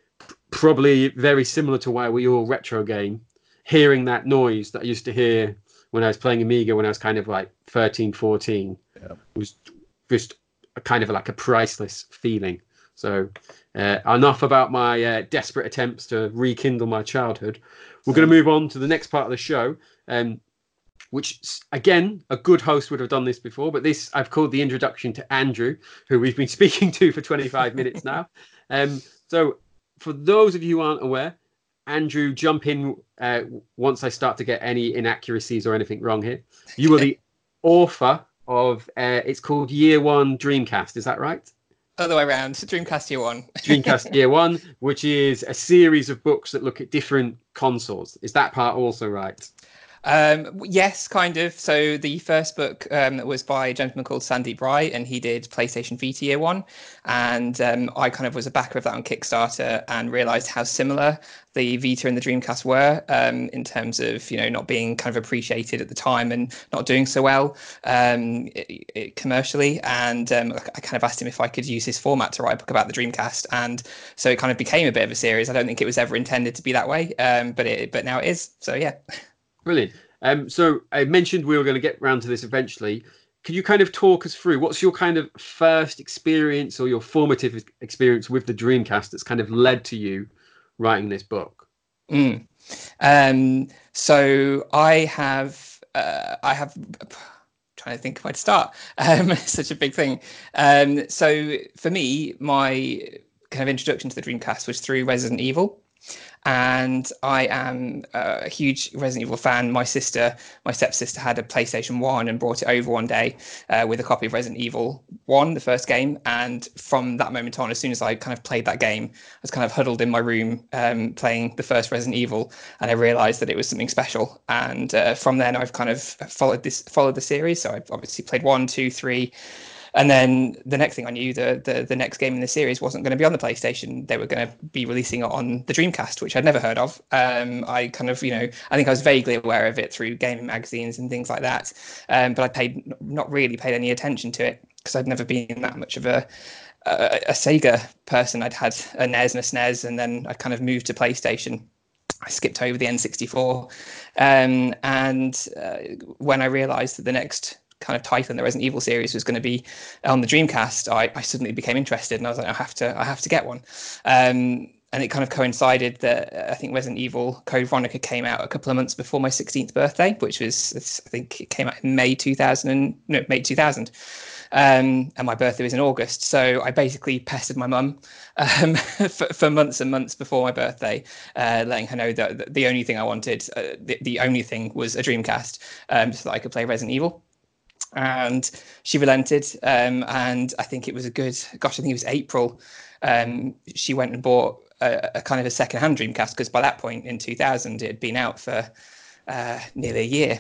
Speaker 5: probably very similar to why we all retro game. Hearing that noise that I used to hear when I was playing Amiga when I was kind of like thirteen, fourteen, yeah. was just a kind of like a priceless feeling. So uh, enough about my uh, desperate attempts to rekindle my childhood. We're going to move on to the next part of the show, um, which, again, a good host would have done this before, but this I've called the introduction to Andrew, who we've been speaking to for twenty-five minutes now. Um, so for those of you who aren't aware, Andrew, jump in uh, once I start to get any inaccuracies or anything wrong here. You are the author of, uh, it's called Year One Dreamcast, is that right?
Speaker 8: Other way around, Dreamcast Year One.
Speaker 5: Dreamcast Year One, which is a series of books that look at different consoles. Is that part also right?
Speaker 8: Um, yes, kind of. So the first book um, was by a gentleman called Sandeep Rai, and he did PlayStation Vita Year One. And um, I kind of was a backer of that on Kickstarter and realised how similar the Vita and the Dreamcast were um, in terms of, you know, not being kind of appreciated at the time and not doing so well um, it, it commercially. And um, I kind of asked him if I could use his format to write a book about the Dreamcast. And so it kind of became a bit of a series. I don't think it was ever intended to be that way, um, but it, but now it is. So, yeah.
Speaker 5: Brilliant. Um, so I mentioned we were going to get around to this eventually. Could you kind of talk us through what's your kind of first experience or your formative experience with the Dreamcast that's kind of led to you writing this book?
Speaker 8: Mm. Um, so I have, uh, I have, I'm trying to think of where to start. Um, such a big thing. Um, so for me, my kind of introduction to the Dreamcast was through Resident Evil. And I am a huge Resident Evil fan. My sister, my stepsister, had a PlayStation one and brought it over one day uh, with a copy of Resident Evil one, the first game. And from that moment on, as soon as I kind of played that game, I was kind of huddled in my room um, playing the first Resident Evil, and I realised that it was something special. And uh, from then, I've kind of followed this, followed the series. So I've obviously played one, two, three. And then the next thing I knew, the, the the next game in the series wasn't going to be on the PlayStation. They were going to be releasing it on the Dreamcast, which I'd never heard of. Um, I kind of, you know, I think I was vaguely aware of it through gaming magazines and things like that. Um, but I paid not really paid any attention to it because I'd never been that much of a, a a Sega person. I'd had a N E S and a S N E S, and then I kind of moved to PlayStation. I skipped over the N sixty-four. Um, and uh, when I realized that the next kind of title in the Resident Evil series was going to be on the Dreamcast, I, I suddenly became interested, and I was like, I have to, I have to get one. Um, and it kind of coincided that I think Resident Evil Code Veronica came out a couple of months before my sixteenth birthday, which was, I think it came out in May two thousand, no, May two thousand. Um, and my birthday was in August. So I basically pestered my mum um, for, for months and months before my birthday, uh, letting her know that the only thing I wanted, uh, the, the only thing was a Dreamcast, um, so that I could play Resident Evil. And she relented, um, and I think it was a good, gosh, I think it was April. Um, she went and bought a, a kind of a second-hand Dreamcast, because by that point in two thousand, it had been out for uh, nearly a year.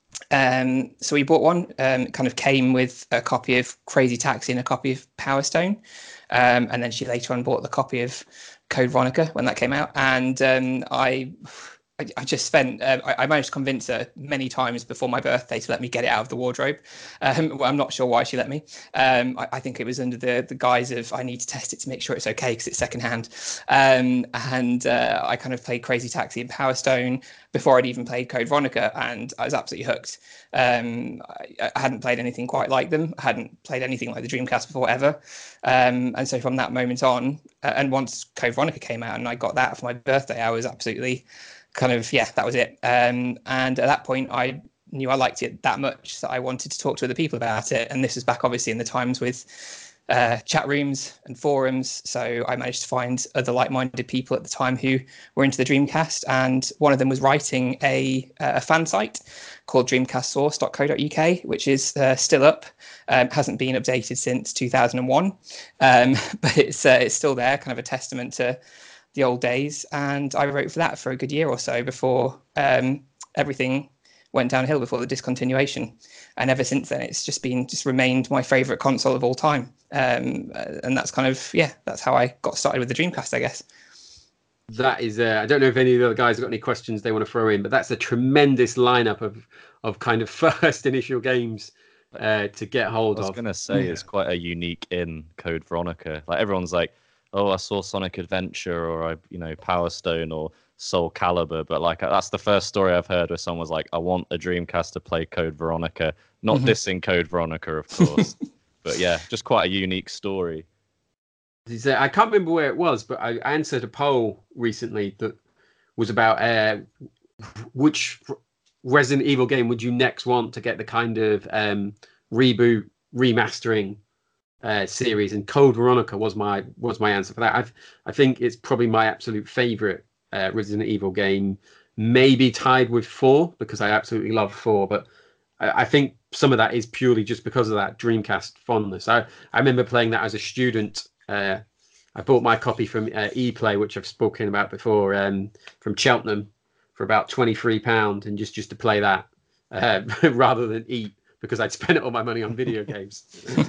Speaker 8: Um, so we bought one. Um, it kind of came with a copy of Crazy Taxi and a copy of Power Stone. Um, and then she later on bought the copy of Code Veronica when that came out. And um, I... I, I just spent, uh, I, I managed to convince her many times before my birthday to let me get it out of the wardrobe. Um, well, I'm not sure why she let me. Um, I, I think it was under the, the guise of I need to test it to make sure it's okay because it's secondhand. Um, and uh, I kind of played Crazy Taxi and Power Stone before I'd even played Code Veronica, and I was absolutely hooked. Um, I, I hadn't played anything quite like them. I hadn't played anything like the Dreamcast before ever. Um, and so from that moment on, uh, and once Code Veronica came out and I got that for my birthday, I was absolutely kind of, yeah, that was it. Um, and at that point, I knew I liked it that much that I wanted to talk to other people about it. And this was back, obviously, in the times with uh, chat rooms and forums. So I managed to find other like-minded people at the time who were into the Dreamcast. And one of them was writing a, a fan site called dreamcast source dot co dot U K, which is uh, still up. Um, hasn't been updated since two thousand one. Um, but it's uh, it's still there, kind of a testament to the old days. And I wrote for that for a good year or so before um, everything went downhill, before the discontinuation. And ever since then, it's just been just remained my favorite console of all time. Um, and that's kind of, yeah, that's how I got started with the Dreamcast, I guess.
Speaker 5: That is, uh, I don't know if any of the other guys have got any questions they want to throw in, but that's a tremendous lineup of, of kind of first initial games uh, to get hold of.
Speaker 7: I was going to say, yeah. It's quite a unique in Code Veronica. Like everyone's like, oh, I saw Sonic Adventure, or I, you know, Power Stone or Soul Calibur, but like that's the first story I've heard where someone's like, I want a Dreamcast to play Code Veronica. Not
Speaker 8: Mhm.
Speaker 7: dissing Code Veronica, of course, but yeah, just quite a unique story.
Speaker 5: I can't remember where it was, but I answered a poll recently that was about uh, which Resident Evil game would you next want to get the kind of um, reboot remastering uh, series, and Code Veronica was my was my answer for that. I've, I think it's probably my absolute favorite uh, Resident Evil game, maybe tied with four because I absolutely love four, but I, I think some of that is purely just because of that Dreamcast fondness. I, I remember playing that as a student. Uh, I bought my copy from uh, ePlay, which I've spoken about before, um, from Cheltenham for about twenty-three pounds, and just, just to play that uh, rather than eat, because I'd spent all my money on video games.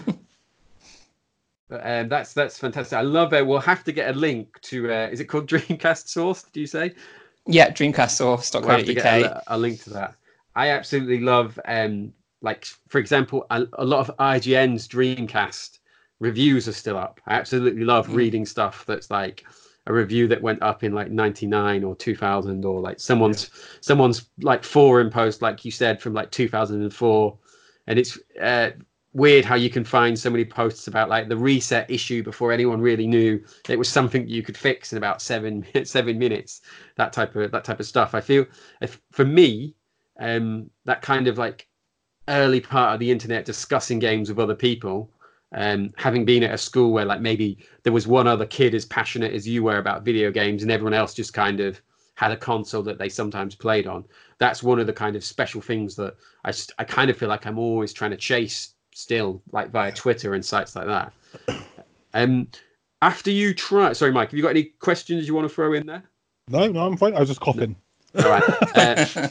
Speaker 5: But um, that's that's fantastic. I love it. We'll have to get a link to, uh, is it called Dreamcast Source, do you say?
Speaker 8: Yeah, dreamcast source dot co dot U K.
Speaker 5: We'll have to get a, a link to that. I absolutely love, um, like, for example, a, a lot of I G N's Dreamcast reviews are still up. I absolutely love mm. reading stuff that's like a review that went up in like ninety-nine or two thousand, or like someone's yeah. someone's like forum post, like you said, from like two thousand four. And it's uh, weird how you can find so many posts about like the reset issue before anyone really knew it was something you could fix in about seven seven minutes. That type of that type of stuff. I feel if, for me, um, that kind of like early part of the internet discussing games with other people. Um, having been at a school where like maybe there was one other kid as passionate as you were about video games, and everyone else just kind of had a console that they sometimes played on. That's one of the kind of special things that I just, I kind of feel like I'm always trying to chase still, like via Twitter and sites like that. Um, after you try, sorry, Mike, have you got any questions you want to throw in there?
Speaker 6: No, no, I'm fine. I was just coughing.
Speaker 5: No. All right. Uh,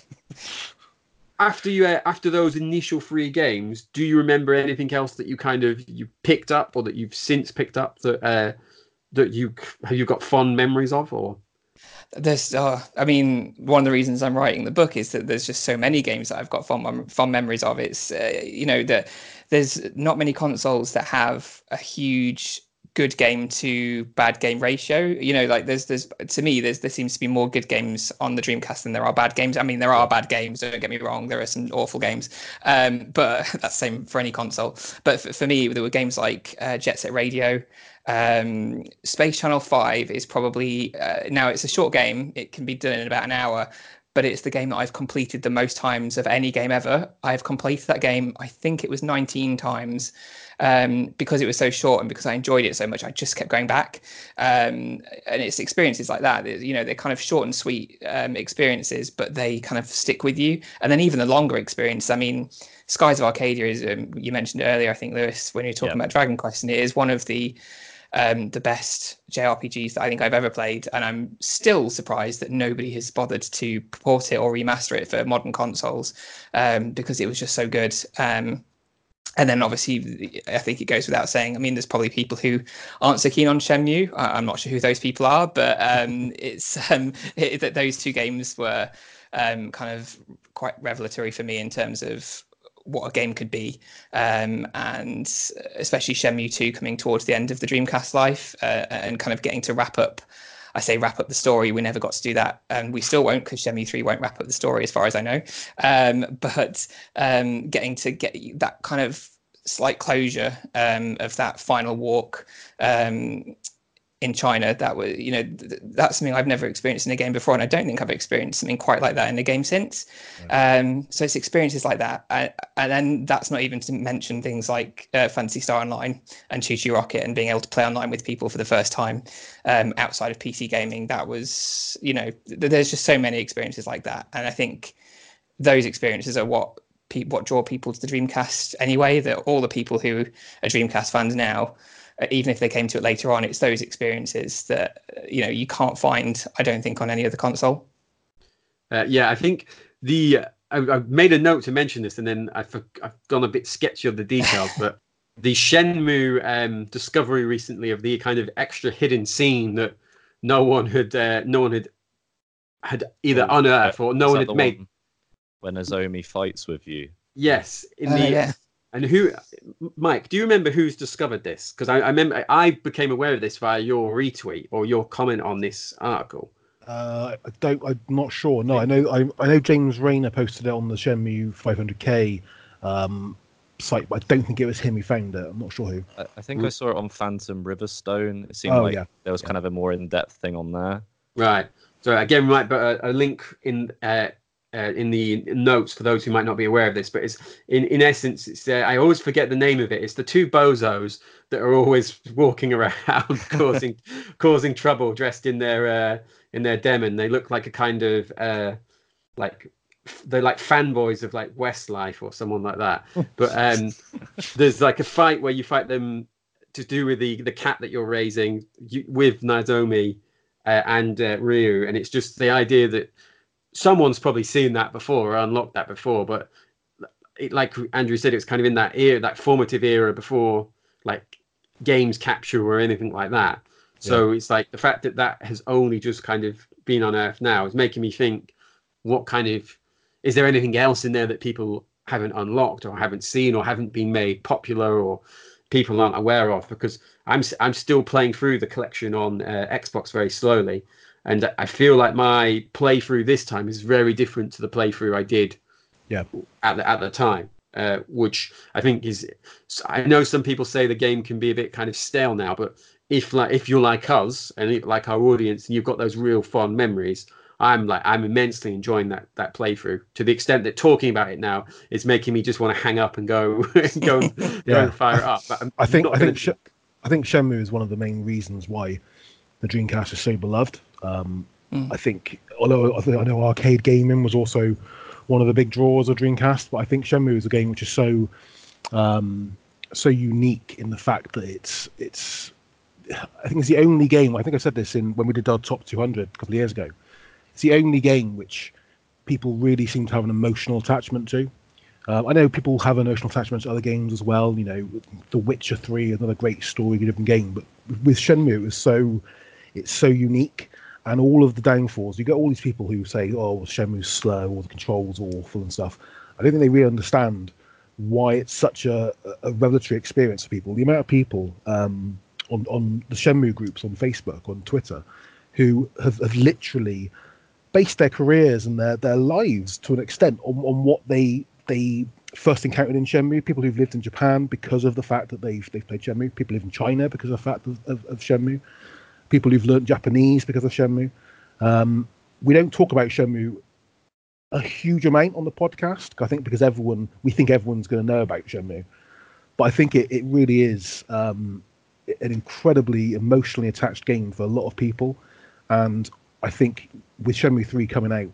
Speaker 5: After you, uh, after those initial three games, do you remember anything else that you kind of you picked up, or that you've since picked up that uh, that you have you got fond memories of, or?
Speaker 8: There's, uh, I mean, one of the reasons I'm writing the book is that there's just so many games that I've got fond fond memories of. It's uh, you know that there's not many consoles that have a huge good game to bad game ratio. You know, like there's there's to me there's there seems to be more good games on the Dreamcast than there are bad games. I mean, there are bad games, don't get me wrong, there are some awful games, um but that's the same for any console. But for, for me, there were games like uh, Jet Set Radio. um Space Channel five is probably uh, now it's a short game, it can be done in about an hour, but it's the game that I've completed the most times of any game ever. I've completed that game, I think it was nineteen times. Um, because it was so short and because I enjoyed it so much, I just kept going back. Um, and it's experiences like that, you know, they're kind of short and sweet um, experiences, but they kind of stick with you. And then even the longer experience, I mean, Skies of Arcadia is, um, you mentioned earlier, I think, Lewis, when you were talking yeah. about Dragon Quest, and it is one of the um, the best J R P Gs that I think I've ever played. And I'm still surprised that nobody has bothered to port it or remaster it for modern consoles, um, because it was just so good. Um, and then obviously, I think it goes without saying. I mean, there's probably people who aren't so keen on Shenmue. I, I'm not sure who those people are, but um, it's um, it, that those two games were um, kind of quite revelatory for me in terms of what a game could be, um, and especially Shenmue two coming towards the end of the Dreamcast life, uh, and kind of getting to wrap up. I say wrap up the story. We never got to do that, and we still won't, because Shenmue three won't wrap up the story, as far as I know. Um, but um, getting to get that kind of slight closure um, of that final walk um, in China, that was, you know, th- that's something I've never experienced in a game before, and I don't think I've experienced something quite like that in a game since. Right. Um, so it's experiences like that, uh, and then that's not even to mention things like uh, Phantasy Star Online and Choo Choo Rocket, and being able to play online with people for the first time um, outside of P C gaming. That was, you know, th- there's just so many experiences like that, and I think those experiences are what pe- what draw people to the Dreamcast anyway. That all the people who are Dreamcast fans now, even if they came to it later on, it's those experiences that, you know, you can't find, I don't think, on any other console.
Speaker 5: Uh, yeah, I think the I, I've made a note to mention this, and then I've, I've gone a bit sketchy of the details, but the Shenmue um, discovery recently of the kind of extra hidden scene that no one had uh, no one had had either
Speaker 7: Oh,
Speaker 5: unearthed or no
Speaker 7: is
Speaker 5: one
Speaker 7: that
Speaker 5: had
Speaker 7: the
Speaker 5: made.
Speaker 7: one when Nozomi fights with you?
Speaker 5: Yes, in
Speaker 8: Uh,
Speaker 5: the
Speaker 8: yeah.
Speaker 5: and who, Mike? Do you remember who's discovered this? Because I, I remember I became aware of this via your retweet or your comment on this article.
Speaker 6: Uh, I don't. I'm not sure. No, I know. I, I know James Rayner posted it on the Shenmue five hundred K um, site, but I don't think it was him who found it. I'm not sure who.
Speaker 7: I, I think I saw it on Phantom Riverstone. It seemed
Speaker 6: Oh,
Speaker 7: like
Speaker 6: yeah.
Speaker 7: there was
Speaker 6: Yeah.
Speaker 7: kind of a more in-depth thing on there.
Speaker 5: Right. So again, we might put a, a link in uh, uh, in the notes for those who might not be aware of this. But it's in in essence, it's uh, I always forget the name of it. It's the two bozos that are always walking around causing causing trouble, dressed in their uh, in their demon. They look like a kind of uh, like they're like fanboys of like Westlife or someone like that. But um, there's like a fight where you fight them to do with the the cat that you're raising you, with Nozomi uh, and uh, Ryu, and it's just the idea that someone's probably seen that before or unlocked that before, but it, like Andrew said, it was kind of in that era, that formative era before like games capture or anything like that. So yeah. It's like the fact that that has only just kind of been unearthed now is making me think, what kind of, is there anything else in there that people haven't unlocked or haven't seen or haven't been made popular or people aren't aware of? Because I'm I'm still playing through the collection on uh, Xbox very slowly, and I feel like my playthrough this time is very different to the playthrough I did
Speaker 6: yeah.
Speaker 5: at the at the time, uh, which I think is. I know some people say the game can be a bit kind of stale now, but if like if you're like us and like our audience, and you've got those real fond memories, I'm like I'm immensely enjoying that that playthrough to the extent that talking about it now is making me just want to hang up and go go, and,
Speaker 6: yeah.
Speaker 5: go and fire it up. But I'm
Speaker 6: I think
Speaker 5: not
Speaker 6: I think
Speaker 5: gonna...
Speaker 6: Sh- I think Shenmue is one of the main reasons why the Dreamcast is so beloved. Um, mm. I think although I, think, I know arcade gaming was also one of the big draws of Dreamcast, but I think Shenmue is a game which is so um, so unique in the fact that it's it's. I think it's the only game. I think I said this in when we did our top two hundred a couple of years ago. It's the only game which people really seem to have an emotional attachment to. Um, I know people have emotional attachments to other games as well. You know, The Witcher three, another great story-driven game. But with Shenmue, it was so it's so unique, and all of the downfalls. You get all these people who say, "Oh, well, Shenmue's slow, or the controls are awful and stuff." I don't think they really understand why it's such a, a revelatory experience for people. The amount of people um, on on the Shenmue groups on Facebook, on Twitter, who have, have literally based their careers and their, their lives to an extent on, on what they they first encountered in Shenmue. People who've lived in Japan because of the fact that they've they've played Shenmue. People live in China because of the fact of, of, of Shenmue. People who've learned Japanese because of Shenmue. Um, we don't talk about Shenmue a huge amount on the podcast, I think, because everyone we think everyone's going to know about Shenmue. But I think it, it really is um, an incredibly emotionally attached game for a lot of people. And I think with Shenmue three coming out,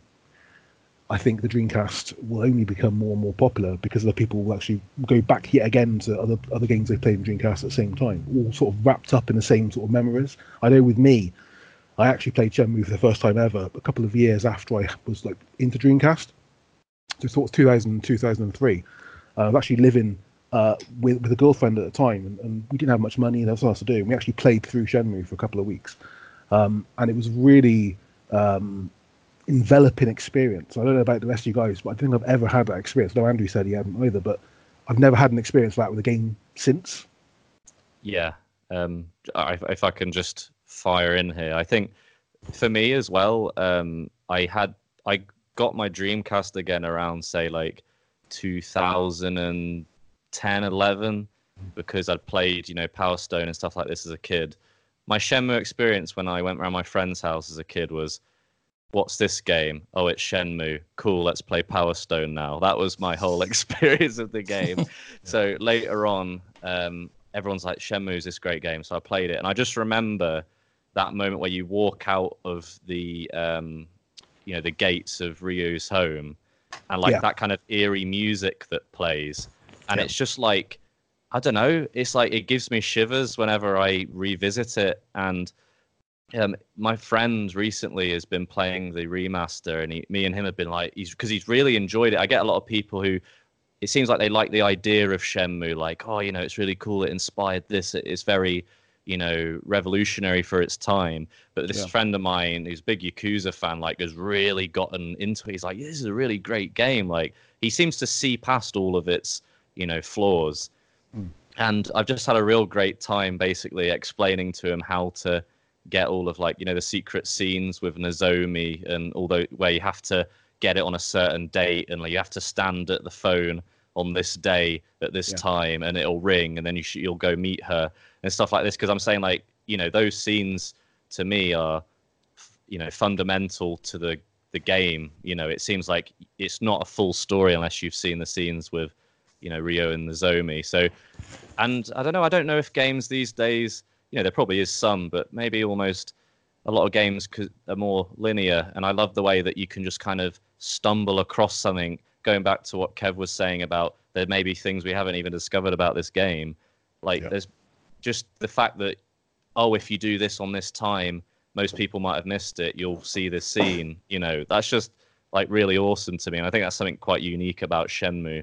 Speaker 6: I think the Dreamcast will only become more and more popular because the people will actually go back yet again to other other games they played in Dreamcast at the same time, all sort of wrapped up in the same sort of memories. I know with me, I actually played Shenmue for the first time ever a couple of years after I was like into Dreamcast. So it was two thousand, two thousand three. Uh, I was actually living uh, with with a girlfriend at the time, and, and we didn't have much money. There was nothing else to do. And we actually played through Shenmue for a couple of weeks, um, and it was really um, enveloping experience. I don't know about the rest of you guys, but I don't think I've ever had that experience. No, Andrew said he hadn't either, but I've never had an experience like that with a game since.
Speaker 7: Yeah, um, I, if I can just fire in here, I think for me as well, um, I had I got my Dreamcast again around say like two thousand ten, eleven, because I'd played, you know, Power Stone and stuff like this as a kid. My Shenmue experience when I went around my friend's house as a kid was, what's this game? Oh, it's Shenmue. Cool, let's play Power Stone now. That was my whole experience of the game. Yeah. So later on, um, everyone's like, Shenmue's this great game. So I played it. And I just remember that moment where you walk out of the, um, you know, the gates of Ryu's home, and like yeah. that kind of eerie music that plays. And yeah. it's just like, I don't know, it's like it gives me shivers whenever I revisit it. And um, my friend recently has been playing the remaster, and he, me and him have been like, he's because he's really enjoyed it. I get a lot of people who, it seems like they like the idea of Shenmue, like, oh, you know, it's really cool, it inspired this, it's very, you know, revolutionary for its time. But this yeah. friend of mine who's a big Yakuza fan, like, has really gotten into it. He's like, this is a really great game. Like, he seems to see past all of its, you know, flaws. Mm. And I've just had a real great time basically explaining to him how to get all of, like, you know, the secret scenes with Nozomi, and although where you have to get it on a certain date, and like, you have to stand at the phone on this day at this yeah. time, and it'll ring, and then you sh- you'll go meet her and stuff like this. Because I'm saying, like, you know, those scenes to me are, you know, fundamental to the the game. You know, it seems like it's not a full story unless you've seen the scenes with, you know, Ryo and Nozomi. So, and I don't know, I don't know if games these days, you know, there probably is some, but maybe almost a lot of games are more linear. And I love the way that you can just kind of stumble across something. Going back to what Kev was saying about there may be things we haven't even discovered about this game. Like yeah. there's just the fact that, oh, if you do this on this time, most people might have missed it. You'll see this scene. You know, that's just like really awesome to me. And I think that's something quite unique about Shenmue.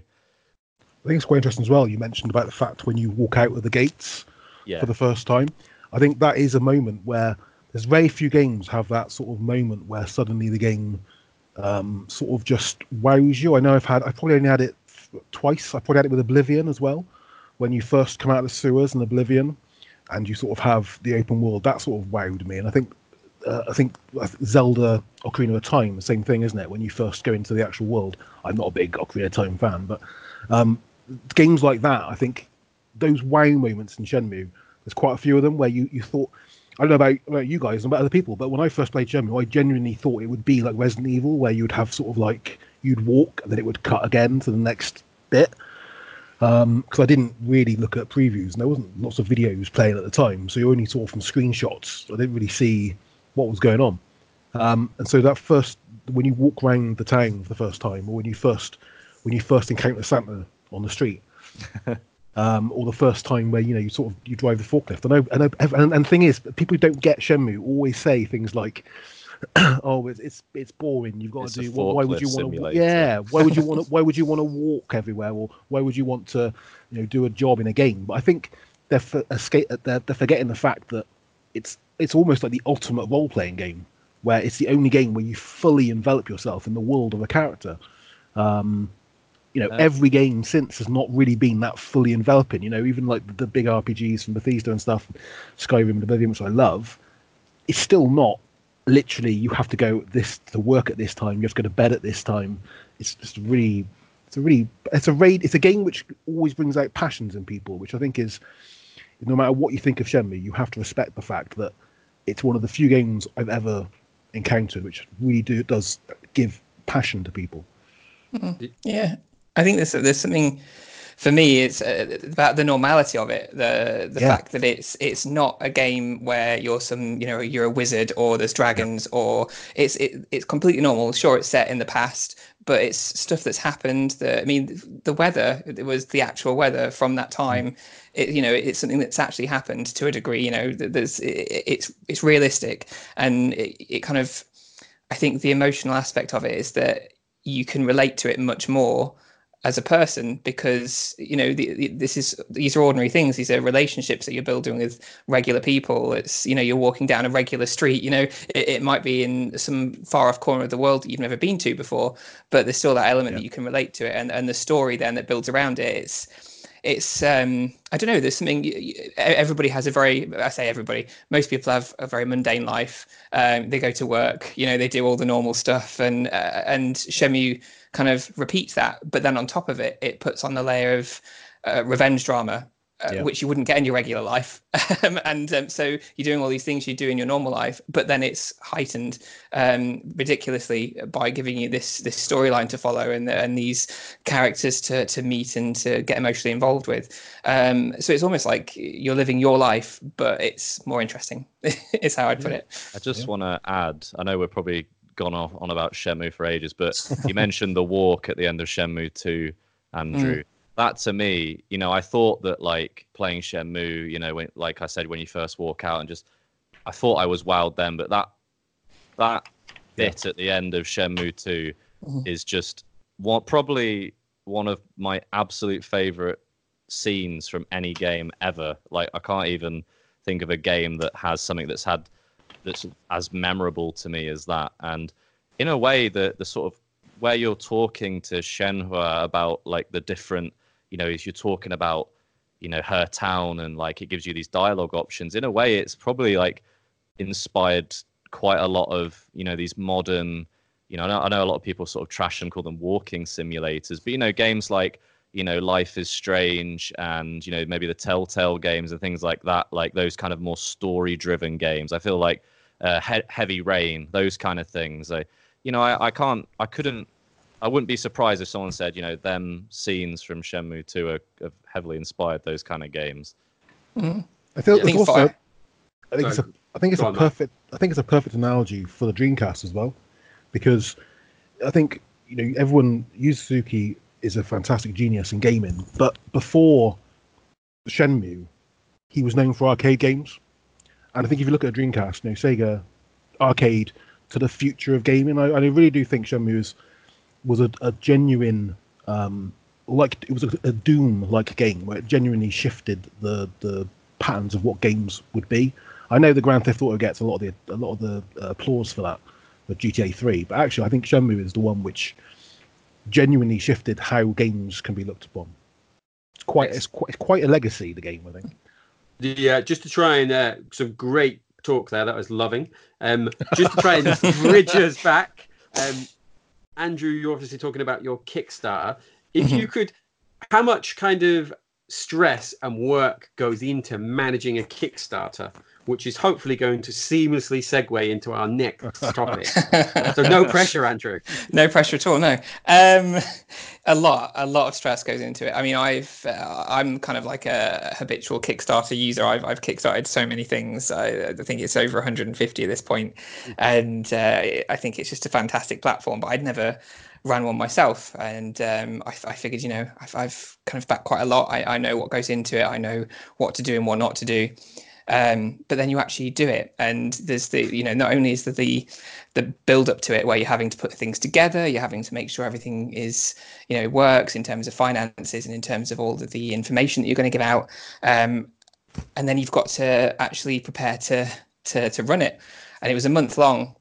Speaker 6: I think it's quite interesting as well. You mentioned about the fact when you walk out of the gates
Speaker 7: yeah.
Speaker 6: for the first time. I think that is a moment where there's very few games have that sort of moment where suddenly the game um, sort of just wows you. I know I've had, I probably only had it twice. I probably had it with Oblivion as well. When you first come out of the sewers in Oblivion, and you sort of have the open world, that sort of wowed me. And I think, uh, I think Zelda Ocarina of Time, the same thing, isn't it? When you first go into the actual world, I'm not a big Ocarina of Time fan, but um, games like that, I think those wow moments in Shenmue, there's quite a few of them where you, you thought, I don't know about, about you guys and about other people, but when I first played Shenmue, I genuinely thought it would be like Resident Evil, where you'd have sort of like, you'd walk and then it would cut again to the next bit. Because um, I didn't really look at previews, and there wasn't lots of videos playing at the time, so you only saw from screenshots. I didn't really see what was going on. Um, and so that first, when you walk around the town for the first time, or when you first, when you first encounter Santa on the street, um, or the first time where, you know, you sort of you drive the forklift. I know, I know, and, and the thing is, people who don't get Shenmue always say things like, "Oh, it's it's it's boring. You've got
Speaker 7: it's
Speaker 6: to do. Well, why would you want to?
Speaker 7: Simulator.
Speaker 6: Yeah, why would you want to? Why would you want to walk everywhere, or why would you want to, you know, do a job in a game?" But I think they're for, escape, they're, they're forgetting the fact that it's it's almost like the ultimate role playing game, where it's the only game where you fully envelop yourself in the world of a character. Um, you know, uh, every game since has not really been that fully enveloping. You know, even like the, the big R P Gs from Bethesda and stuff, Skyrim and Oblivion, which I love, it's still not. Literally, you have to go this to work at this time. You have to go to bed at this time. It's just really, it's a really, it's a raid. It's a game which always brings out passions in people, which I think is, no matter what you think of Shenmue, you have to respect the fact that it's one of the few games I've ever encountered which really do does give passion to people.
Speaker 8: Mm-hmm. Yeah, I think there's there's something. For me, it's uh, about the normality of it. The the yeah. fact that it's it's not a game where you're some, you know, you're a wizard or there's dragons, yeah. or it's it, it's completely normal. Sure, it's set in the past, but it's stuff that's happened. The I mean, the weather, it was the actual weather from that time. It, you know, it's something that's actually happened to a degree. You know, there's it, it's it's realistic, and it, it kind of, I think the emotional aspect of it is that you can relate to it much more. as a person, because you know the, the, this is these are ordinary things. These are relationships that you're building with regular people. It's, you know, you're walking down a regular street. You know, it, it might be in some far off corner of the world that you've never been to before, but there's still that element
Speaker 6: Yeah.
Speaker 8: that you can relate to it, and and the story then that builds around it. It's it's um I don't know. There's something. Everybody has a very. I say everybody. Most people have a very mundane life. Um, they go to work. You know, they do all the normal stuff, and uh, and Shenmue kind of repeats that, but then on top of it, it puts on the layer of uh, revenge drama, uh,
Speaker 6: Yeah.
Speaker 8: which you wouldn't get in your regular life. um, and um, so you're doing all these things you do in your normal life, but then it's heightened um, ridiculously by giving you this this storyline to follow, and and these characters to to meet and to get emotionally involved with. Um, so it's almost like you're living your life, but it's more interesting. Is how I'd put it.
Speaker 7: I just
Speaker 6: Yeah.
Speaker 7: want to add, I know we're probably gone off on about Shenmue for ages, but you mentioned the walk at the end of Shenmue two, Andrew.
Speaker 8: Mm.
Speaker 7: That to me, you know, I thought that like playing Shenmue, you know, when, like I said, when you first walk out and just, I thought I was wowed then, but that that bit at the end of Shenmue two
Speaker 8: Mhm.
Speaker 7: is just one, probably one of my absolute favorite scenes from any game ever. Like I can't even think of a game that has something that's had that's as memorable to me as that. And in a way, the the sort of where you're talking to Shenhua about like the different, you know, if you're talking about, you know, her town, and like it gives you these dialogue options. In a way, it's probably like inspired quite a lot of, you know, these modern, you know, I know, I know a lot of people sort of trash them, call them walking simulators, but you know, games like, you know, Life is Strange, and you know, maybe the Telltale games and things like that, like those kind of more story-driven games. I feel like uh, he- Heavy Rain, those kind of things. I, you know, I, I can't, I couldn't, I wouldn't be surprised if someone said, you know, them scenes from Shenmue two are, have heavily inspired those kind of games.
Speaker 8: Mhm.
Speaker 6: I feel
Speaker 5: Yeah.
Speaker 6: it's
Speaker 8: I think
Speaker 6: also.
Speaker 8: fire-
Speaker 6: I think it's a.
Speaker 5: Sorry.
Speaker 6: I think it's
Speaker 5: Go
Speaker 6: a
Speaker 5: on, Matt.
Speaker 6: perfect. I think it's a perfect analogy for the Dreamcast as well, because I think, you know, everyone, Yu Suzuki is a fantastic genius in gaming, but before Shenmue, he was known for arcade games, and I think if you look at a Dreamcast, you know, Sega arcade to the future of gaming, I, I really do think Shenmue is, was a, a genuine, um, like it was a, a Doom-like game where it genuinely shifted the the patterns of what games would be. I know the Grand Theft Auto gets a lot of the a lot of the uh, applause for that with G T A three, but actually I think Shenmue is the one which genuinely shifted how games can be looked upon. It's quite it's quite, it's quite a legacy, the game, I think.
Speaker 5: The, uh, just to try and uh, some great talk there, that was loving. Um, just to try and bridge us back, um, Andrew, you're obviously talking about your Kickstarter. If
Speaker 8: Mhm.
Speaker 5: you could, how much kind of stress and work goes into managing a Kickstarter, which is hopefully going to seamlessly segue into our next topic. So no pressure, Andrew.
Speaker 8: No pressure at all. No, um, a lot, a lot of stress goes into it. I mean, I've, uh, I'm kind of like a habitual Kickstarter user. I've, I've kickstarted so many things. I, I think it's over one hundred fifty at this point, and uh, I think it's just a fantastic platform. But I'd never ran one myself, and um, I, I figured, you know, I've, I've kind of backed quite a lot. I, I know what goes into it. I know what to do and what not to do. Um, but then you actually do it, and there's the, you know, not only is there the the build up to it where you're having to put things together, you're having to make sure everything is, you know, works in terms of finances and in terms of all of the information that you're going to give out, um, and then you've got to actually prepare to to to run it. And it was a month long,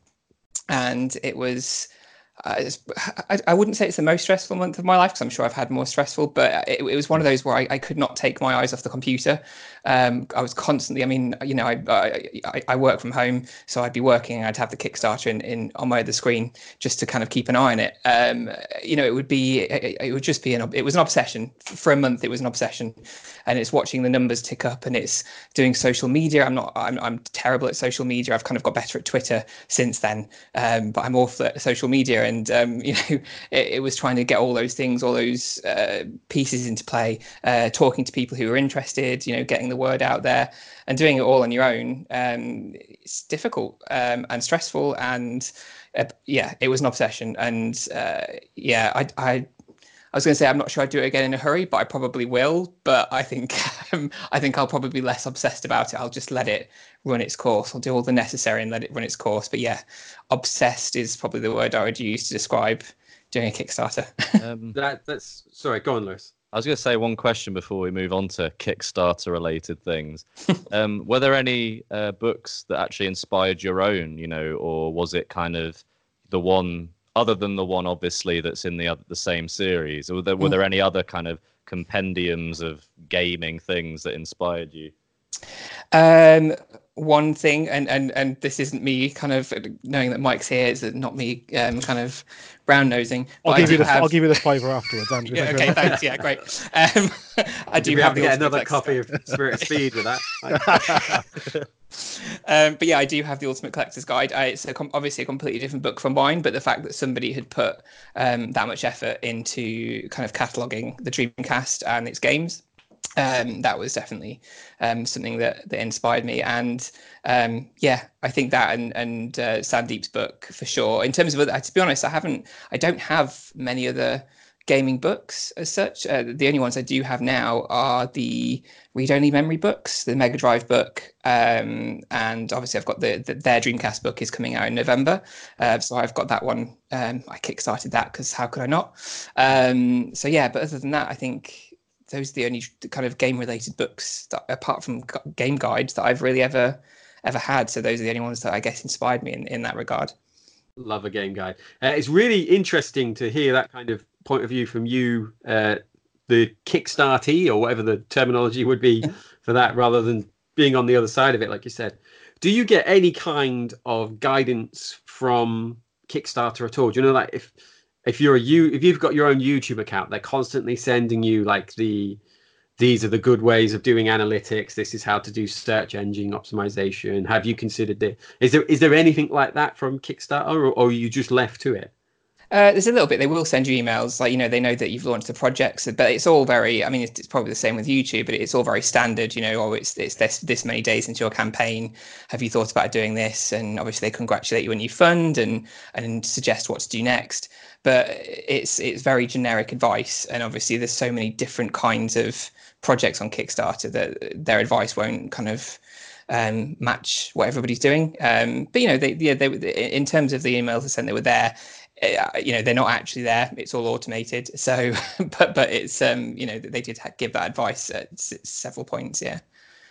Speaker 8: and it was. Uh, it's, I, I wouldn't say it's the most stressful month of my life, because I'm sure I've had more stressful, but it, it was one of those where I, I could not take my eyes off the computer. Um, I was constantly, I mean, you know, I, I I work from home, so I'd be working and I'd have the Kickstarter in, in on my other screen just to kind of keep an eye on it. Um, you know, it would be, it, it would just be an, it was an obsession for a month. It was an obsession, and it's watching the numbers tick up, and it's doing social media. I'm not, I'm, I'm terrible at social media. I've kind of got better at Twitter since then, um, but I'm awful at social media. And um, you know, it, it was trying to get all those things, all those uh, pieces into play, uh, talking to people who are interested, you know, getting the word out there, and doing it all on your own. Um, it's difficult um, and stressful, and uh, yeah, it was an obsession. And uh, yeah, I, I, I was going to say I'm not sure I'd do it again in a hurry, but I probably will. But I think um, I think I'll probably be less obsessed about it. I'll just let it run its course. I'll do all the necessary and let it run its course. But yeah, obsessed is probably the word I would use to describe doing a Kickstarter.
Speaker 7: Um,
Speaker 5: That that's sorry. Go on, Lewis.
Speaker 7: I was going to say one question before we move on to Kickstarter-related things. um, were there any uh, books that actually inspired your own, you know, or was it kind of the one, other than the one, obviously, that's in the other, the same series? Or were there, were there any other kind of compendiums of gaming things that inspired you?
Speaker 8: Um, one thing, and, and, and this isn't me kind of knowing that Mike's here, it's not me um, kind of brown nosing.
Speaker 6: I'll
Speaker 8: I
Speaker 6: give
Speaker 8: do
Speaker 6: you the
Speaker 8: have...
Speaker 6: I'll give you the fiver afterwards, Andrew.
Speaker 8: Yeah, okay, thanks. Yeah, great. Um, I do
Speaker 5: we
Speaker 8: have
Speaker 5: have to
Speaker 8: the
Speaker 5: get
Speaker 8: Ultimate
Speaker 5: another
Speaker 8: Collector's
Speaker 5: copy
Speaker 8: Guide.
Speaker 5: of Spirit of Speed with that.
Speaker 8: Um, but yeah, I do have the Ultimate Collector's Guide. I, it's a com- obviously a completely different book from mine, but the fact that somebody had put um, that much effort into kind of cataloguing the Dreamcast and its games, um, that was definitely um, something that, that inspired me. And um, yeah, I think that and, and uh, Sandeep's book for sure. In terms of, to be honest, I haven't, I don't have many other gaming books as such. Uh, the only ones I do have now are the read-only memory books, the Mega Drive book, um, and obviously I've got the, the their Dreamcast book is coming out in November, uh, so I've got that one. Um, I kickstarted that because how could I not? Um, so yeah, but other than that, I think those are the only kind of game-related books that, apart from game guides, that I've really ever ever had. So those are the only ones that I guess inspired me in, in that regard.
Speaker 5: Love a game guide. Uh, it's really interesting to hear that kind of point of view from you, uh, the Kickstartee or whatever the terminology would be for that, rather than being on the other side of it, like you said. Do you get any kind of guidance from Kickstarter at all? Do you know, like if if you're a you if you've got your own YouTube account, they're constantly sending you like the these are the good ways of doing analytics. This is how to do search engine optimization. Have you considered it? Is there is there anything like that from Kickstarter, or, or are you just left to it?
Speaker 8: Uh, there's a little bit. They will send you emails, like, you know, they know that you've launched the project, so, but it's all very, I mean, it's, it's probably the same with YouTube, but it's all very standard, you know, oh, it's it's this, this many days into your campaign. Have you thought about doing this? And obviously they congratulate you when you fund and and suggest what to do next. But it's it's very generic advice. And obviously there's so many different kinds of projects on Kickstarter that their advice won't kind of um, match what everybody's doing. Um, but, you know, they, yeah, they, in terms of the emails they sent, they were there. Uh, you know, they're not actually there. It's all automated. So, but but it's um, you know, they did give that advice at s- several points. Yeah.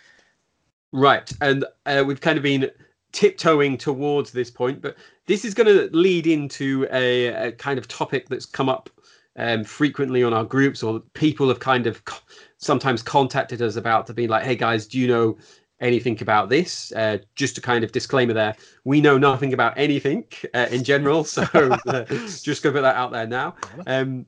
Speaker 5: Right, and uh, we've kind of been tiptoeing towards this point, but this is going to lead into a, a kind of topic that's come up um, frequently on our groups, or people have kind of co- sometimes contacted us about to be like, "Hey guys, do you know anything about this?" Uh, just a kind of disclaimer there, we know nothing about anything uh, in general, so uh, just gonna put that out there now. Um,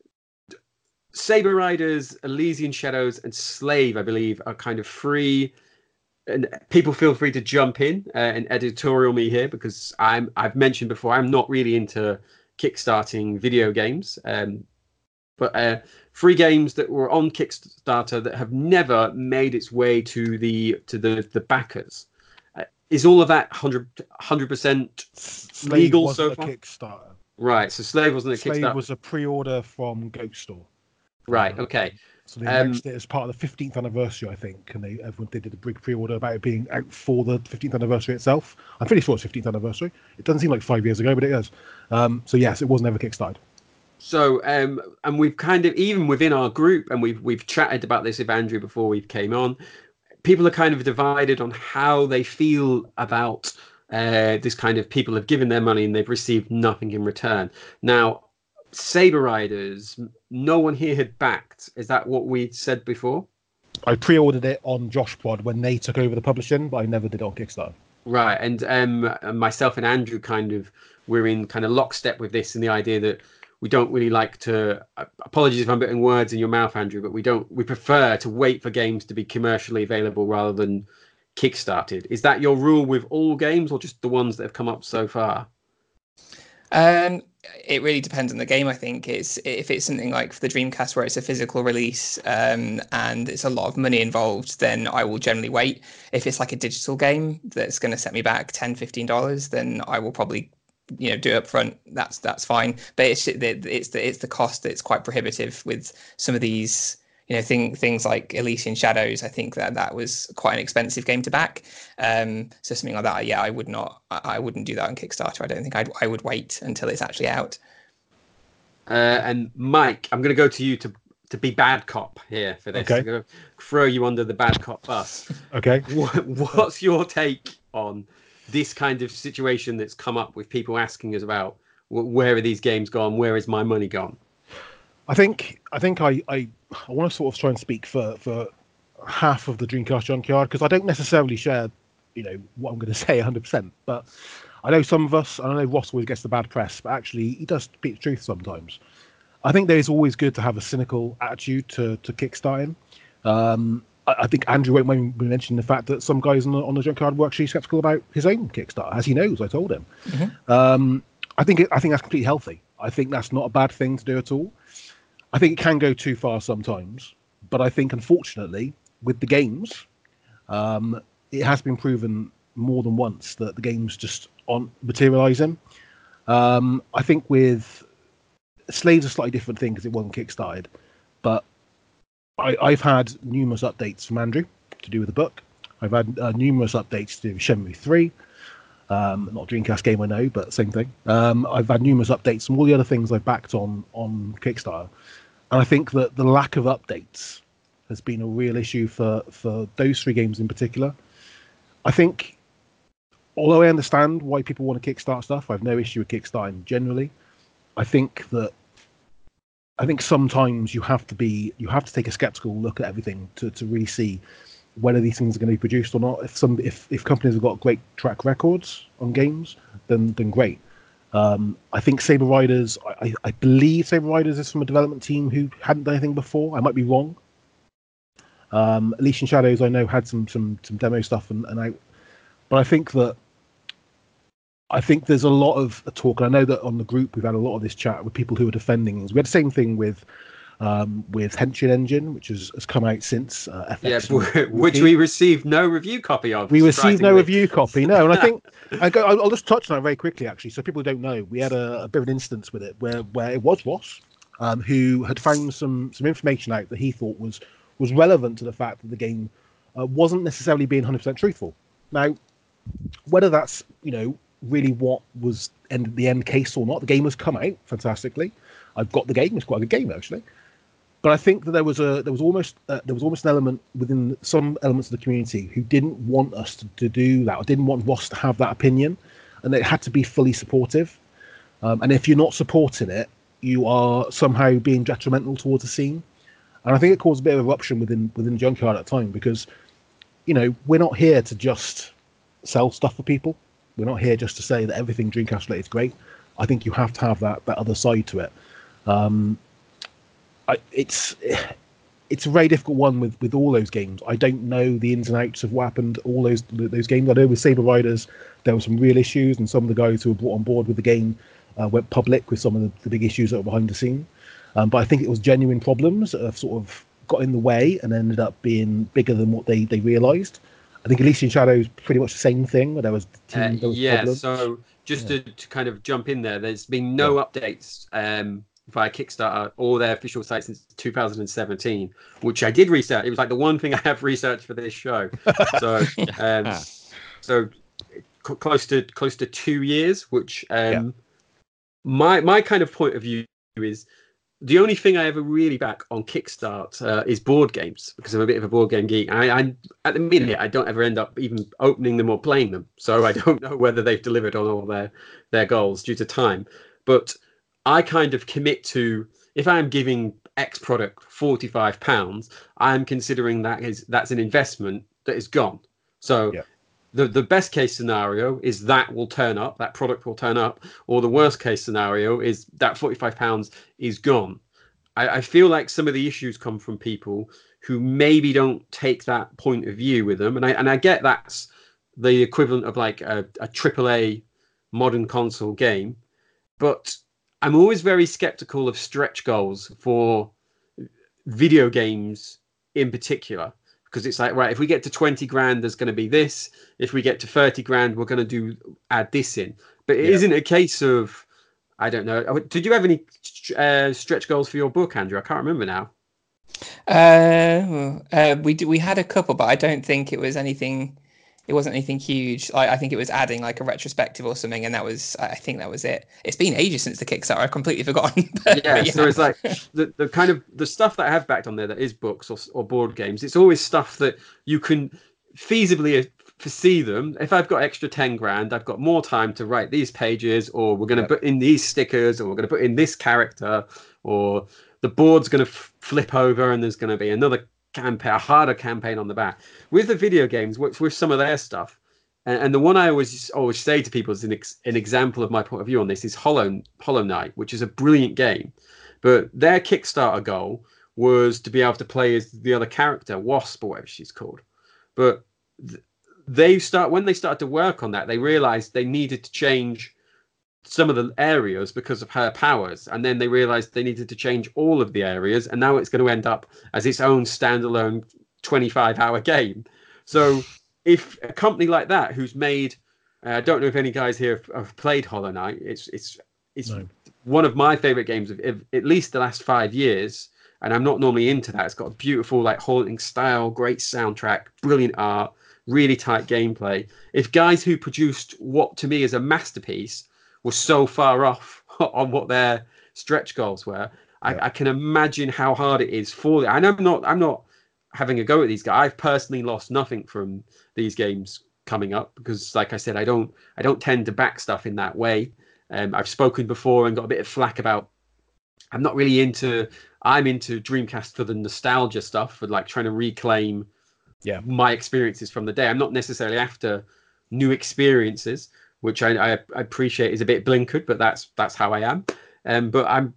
Speaker 5: Saber Riders, Elysian Shadows, and Slave, I believe, are kind of free, and people feel free to jump in uh, and editorial me here, because I'm I've mentioned before I'm not really into kickstarting video games, um, but uh, free games that were on Kickstarter that have never made its way to the to the the backers. Uh, is all of that one hundred percent legal so far?
Speaker 6: Kickstarter.
Speaker 5: Right, so Slave wasn't a
Speaker 6: Slave
Speaker 5: Kickstarter.
Speaker 6: was a pre-order from Ghost Store.
Speaker 5: Right, okay.
Speaker 6: So they
Speaker 5: Um,
Speaker 6: announced it as part of the fifteenth anniversary, I think, and they everyone they did a big pre-order about it being out for the fifteenth anniversary itself. I'm pretty sure it's fifteenth anniversary. It doesn't seem like five years ago, but it is. Um, so yes, it was never kickstarted.
Speaker 5: So, um, and we've kind of, even within our group, and we've we've chatted about this with Andrew before we came on, people are kind of divided on how they feel about uh, this kind of people have given their money and they've received nothing in return. Now, Saber Riders, no one here had backed. Is that what we said before?
Speaker 6: I pre-ordered it on JoshPod when they took over the publishing, but I never did it on Kickstarter.
Speaker 5: Right, and um, myself and Andrew kind of, we're in kind of lockstep with this, and the idea that we don't really like to, apologies if I'm putting words in your mouth, Andrew, but we don't, we prefer to wait for games to be commercially available rather than kickstarted. Is that your rule with all games, or just the ones that have come up so far?
Speaker 8: Um, it really depends on the game. I think it's if it's something like for the Dreamcast where it's a physical release um, and it's a lot of money involved, then I will generally wait. If it's like a digital game that's going to set me back ten dollars, fifteen dollars, then I will probably, you know, do it up front. That's that's fine. But it's it's the it's the cost that's quite prohibitive with some of these, you know, thing, things like Elysian Shadows. I think that that was quite an expensive game to back. Um, so something like that, yeah, I would not, I, I wouldn't do that on Kickstarter. I don't think I'd, I would wait until it's actually out.
Speaker 5: Uh, and Mike, I'm going to go to you to to be bad cop here for this.
Speaker 6: Okay.
Speaker 5: I'm going to throw you under the bad cop bus.
Speaker 6: Okay.
Speaker 5: What, what's your take on this kind of situation that's come up with people asking us about wh- where are these games gone? Where is my money gone?
Speaker 6: I think I think I, I, I want to sort of try and speak for, for half of the Dreamcast junkyard, because I don't necessarily share, you know, what I'm going to say one hundred percent. But I know some of us, I know Ross always gets the bad press, but actually he does speak the truth sometimes. I think that it's always good to have a cynical attitude to, to Kickstarting. Um, I, I think Andrew won't mind me mentioning the fact that some guys on the, on the junkyard were actually skeptical about his own Kickstarter, as he knows. I told him. Mm-hmm. Um, I think it, I think that's completely healthy. I think that's not a bad thing to do at all. I think it can go too far sometimes, but I think unfortunately with the games, um, it has been proven more than once that the games just aren't materialising. Um, I think with Slave's a slightly different thing because it wasn't kickstarted, but I, I've had numerous updates from Andrew to do with the book. I've had uh, numerous updates to do with Shenmue three. Um, not a Dreamcast game, I know, but same thing. Um, I've had numerous updates from all the other things I've backed on on Kickstarter, and I think that the lack of updates has been a real issue for for those three games in particular. I think, although I understand why people want to kickstart stuff, I have no issue with kickstarting generally. I think that I think sometimes you have to be you have to take a skeptical look at everything to, to really see whether these things are going to be produced or not. If some if, if companies have got great track records on games, then then great. Um, I think Saber Riders. I, I believe Saber Riders is from a development team who hadn't done anything before. I might be wrong. Um, Elysian Shadows, I know, had some some some demo stuff and, and I, but I think that. I think there's a lot of talk, and I know that on the group we've had a lot of this chat with people who are defending things. We had the same thing with um, with Henshin Engine, which has, has come out since uh, F X.
Speaker 5: Yeah, which we received no review copy of.
Speaker 6: We received no review copy, no. And I think I go, I'll just touch on it very quickly, actually, so people don't know. We had a, a bit of an instance with it where, where it was Ross um, who had found some some information out that he thought was was relevant to the fact that the game uh, wasn't necessarily being one hundred percent truthful. Now, whether that's, you know, really what was end the end case or not, the game has come out fantastically. I've got the game; it's quite a good game actually. But I think that there was a there was almost uh, there was almost an element within some elements of the community who didn't want us to, to do that, or didn't want Ross to have that opinion, and it had to be fully supportive. Um, and if you're not supporting it, you are somehow being detrimental towards the scene. And I think it caused a bit of eruption within within the junkyard at the time, because, you know, we're not here to just sell stuff for people. We're not here just to say that everything Dreamcast related is great. I think you have to have that that other side to it. Um, I, it's it's a very difficult one with, with all those games. I don't know the ins and outs of what happened all those those games. I know with Saber Riders there were some real issues, and some of the guys who were brought on board with the game uh, went public with some of the, the big issues that were behind the scene. Um, but I think it was genuine problems that have sort of got in the way and ended up being bigger than what they, they realised. I think Elysian Shadows pretty much the same thing, where there was, team,
Speaker 5: uh,
Speaker 6: there was
Speaker 5: yeah.
Speaker 6: problems.
Speaker 5: So just
Speaker 6: Yeah.
Speaker 5: to, to kind of jump in there, there's been no
Speaker 6: Yeah.
Speaker 5: updates um, via Kickstarter or their official site since two thousand seventeen, which I did research. It was like the one thing I have researched for this show. So, um, so c- close to close to two years. Which um,
Speaker 6: Yeah.
Speaker 5: my my kind of point of view is, the only thing I ever really back on Kickstart uh, is board games, because I'm a bit of a board game geek. I, I at the minute I don't ever end up even opening them or playing them, so I don't know whether they've delivered on all their their goals due to time. But I kind of commit to, if I'm giving X product forty-five pounds, I'm considering that is that's an investment that is gone. So.
Speaker 6: Yeah.
Speaker 5: The, the best case scenario is that will turn up, that product will turn up, or the worst case scenario is that forty-five pounds is gone. I, I feel like some of the issues come from people who maybe don't take that point of view with them. And I and I get that's the equivalent of like a, a triple A modern console game. But I'm always very skeptical of stretch goals for video games in particular. Because it's like, right, if we get to twenty grand, there's going to be this. If we get to thirty grand, we're going to do add this in. But it
Speaker 6: Yeah.
Speaker 5: isn't a case of, I don't know. Did you have any uh, stretch goals for your book, Andrew? I can't remember now.
Speaker 8: Uh, uh, we d- we had a couple, but I don't think it was anything It wasn't anything huge. I, I think it was adding like a retrospective or something, and that was I think that was it. It's been ages since the Kickstarter. I've completely forgotten. but,
Speaker 5: yeah,
Speaker 8: but yeah,
Speaker 5: so it's like the, the kind of the stuff that I have backed on there that is books or, or board games. It's always stuff that you can feasibly foresee them. If I've got extra ten grand, I've got more time to write these pages, or we're going to
Speaker 6: Yep.
Speaker 5: put in these stickers, or we're going to put in this character, or the board's going to f- flip over and there's going to be another campaign, a harder campaign on the back. With the video games, with, with some of their stuff, and, and the one I always always say to people is an, ex, an example of my point of view on this is Hollow Hollow Knight, which is a brilliant game, but their Kickstarter goal was to be able to play as the other character, Wasp or whatever she's called. But th- they start when they started to work on that, they realized they needed to change some of the areas because of her powers, and then they realized they needed to change all of the areas, and now it's going to end up as its own standalone twenty-five hour game. So if a company like that who's made uh, I don't know if any guys here have, have played Hollow Knight, it's it's it's
Speaker 6: No.
Speaker 5: one of my favorite games of, of at least the last five years, and I'm not normally into that. It's got a beautiful like haunting style, great soundtrack, brilliant art, really tight gameplay. If guys who produced what to me is a masterpiece were so far off on what their stretch goals were, I,
Speaker 6: Yeah.
Speaker 5: I can imagine how hard it is for them. And I'm not, I'm not having a go at these guys. I've personally lost nothing from these games coming up because, like I said, I don't, I don't tend to back stuff in that way. Um, I've spoken before and got a bit of flack about. I'm not really into. I'm into Dreamcast for the nostalgia stuff, for like trying to reclaim
Speaker 6: Yeah.
Speaker 5: my experiences from the day. I'm not necessarily after new experiences, which I, I, I appreciate is a bit blinkered, but that's that's how I am. Um, but I'm,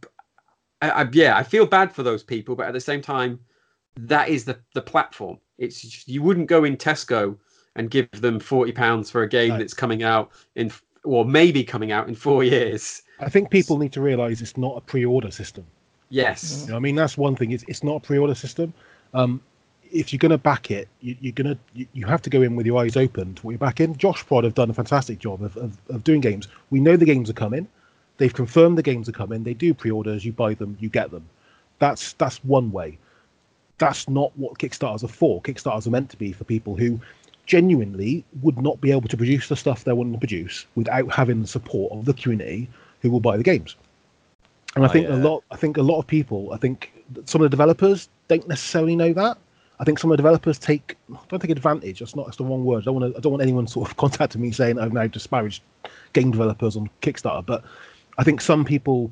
Speaker 5: I, I, yeah, I feel bad for those people, but at the same time, that is the the platform. It's you wouldn't go in Tesco and give them forty pounds for a game
Speaker 6: No.
Speaker 5: that's coming out in, or maybe coming out in four years.
Speaker 6: I think people need to realise it's not a pre-order system.
Speaker 5: Yes.
Speaker 6: You know, I mean, that's one thing. It's it's not a pre-order system. Um, if you're going to back it, you, you're going to you, you have to go in with your eyes open to what you're backing. Josh Prod have done a fantastic job of, of, of doing games. We know the games are coming. They've confirmed the games are coming. They do pre-orders. You buy them. You get them. That's that's one way. That's not what Kickstarters are for. Kickstarters are meant to be for people who genuinely would not be able to produce the stuff they want to produce without having the support of the community who will buy the games. And I
Speaker 7: Oh,
Speaker 6: think a
Speaker 7: yeah.
Speaker 6: lot. I think a lot of people. I think some of the developers don't necessarily know that. I think some of the developers take. Don't take advantage. That's not. That's the wrong word. I don't want to. I don't want anyone sort of contacting me saying I've now disparaged game developers on Kickstarter. But I think some people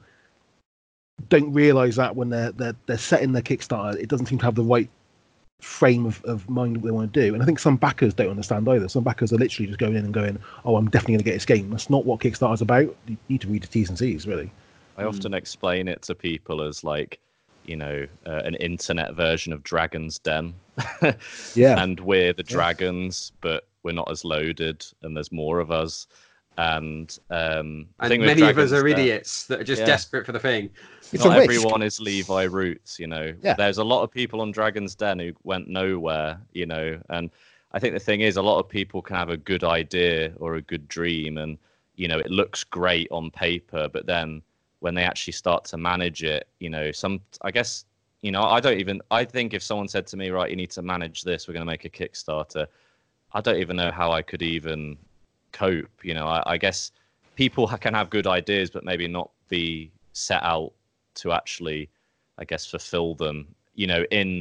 Speaker 6: don't realise that when they're they're they're setting their Kickstarter, it doesn't seem to have the right frame of, of mind what they want to do. And I think some backers don't understand either. Some backers are literally just going in and going, "Oh, I'm definitely going to get this game." That's not what Kickstarter's about. You need to read the T's and C's, really.
Speaker 7: I often explain it to people as like, you know, uh, an internet version of Dragon's Den.
Speaker 6: Yeah.
Speaker 7: And we're the dragons, but we're not as loaded, and there's more of us. And um, the
Speaker 5: And
Speaker 7: thing with
Speaker 5: many of us
Speaker 7: Dragon's
Speaker 5: are
Speaker 7: Den-
Speaker 5: idiots that are just
Speaker 7: Yeah.
Speaker 5: desperate for the thing.
Speaker 6: It's
Speaker 7: not
Speaker 6: a risk.
Speaker 7: everyone is Levi Roots, you know.
Speaker 6: Yeah.
Speaker 7: There's a lot of people on Dragon's Den who went nowhere, you know. And I think the thing is, a lot of people can have a good idea or a good dream, and you know, it looks great on paper, but then when they actually start to manage it, you know, some, I guess, you know, I don't even, I think if someone said to me, right, you need to manage this, we're going to make a Kickstarter, I don't even know how I could even cope. You know, I, I guess people ha- can have good ideas, but maybe not be set out to actually, I guess, fulfill them, you know, in,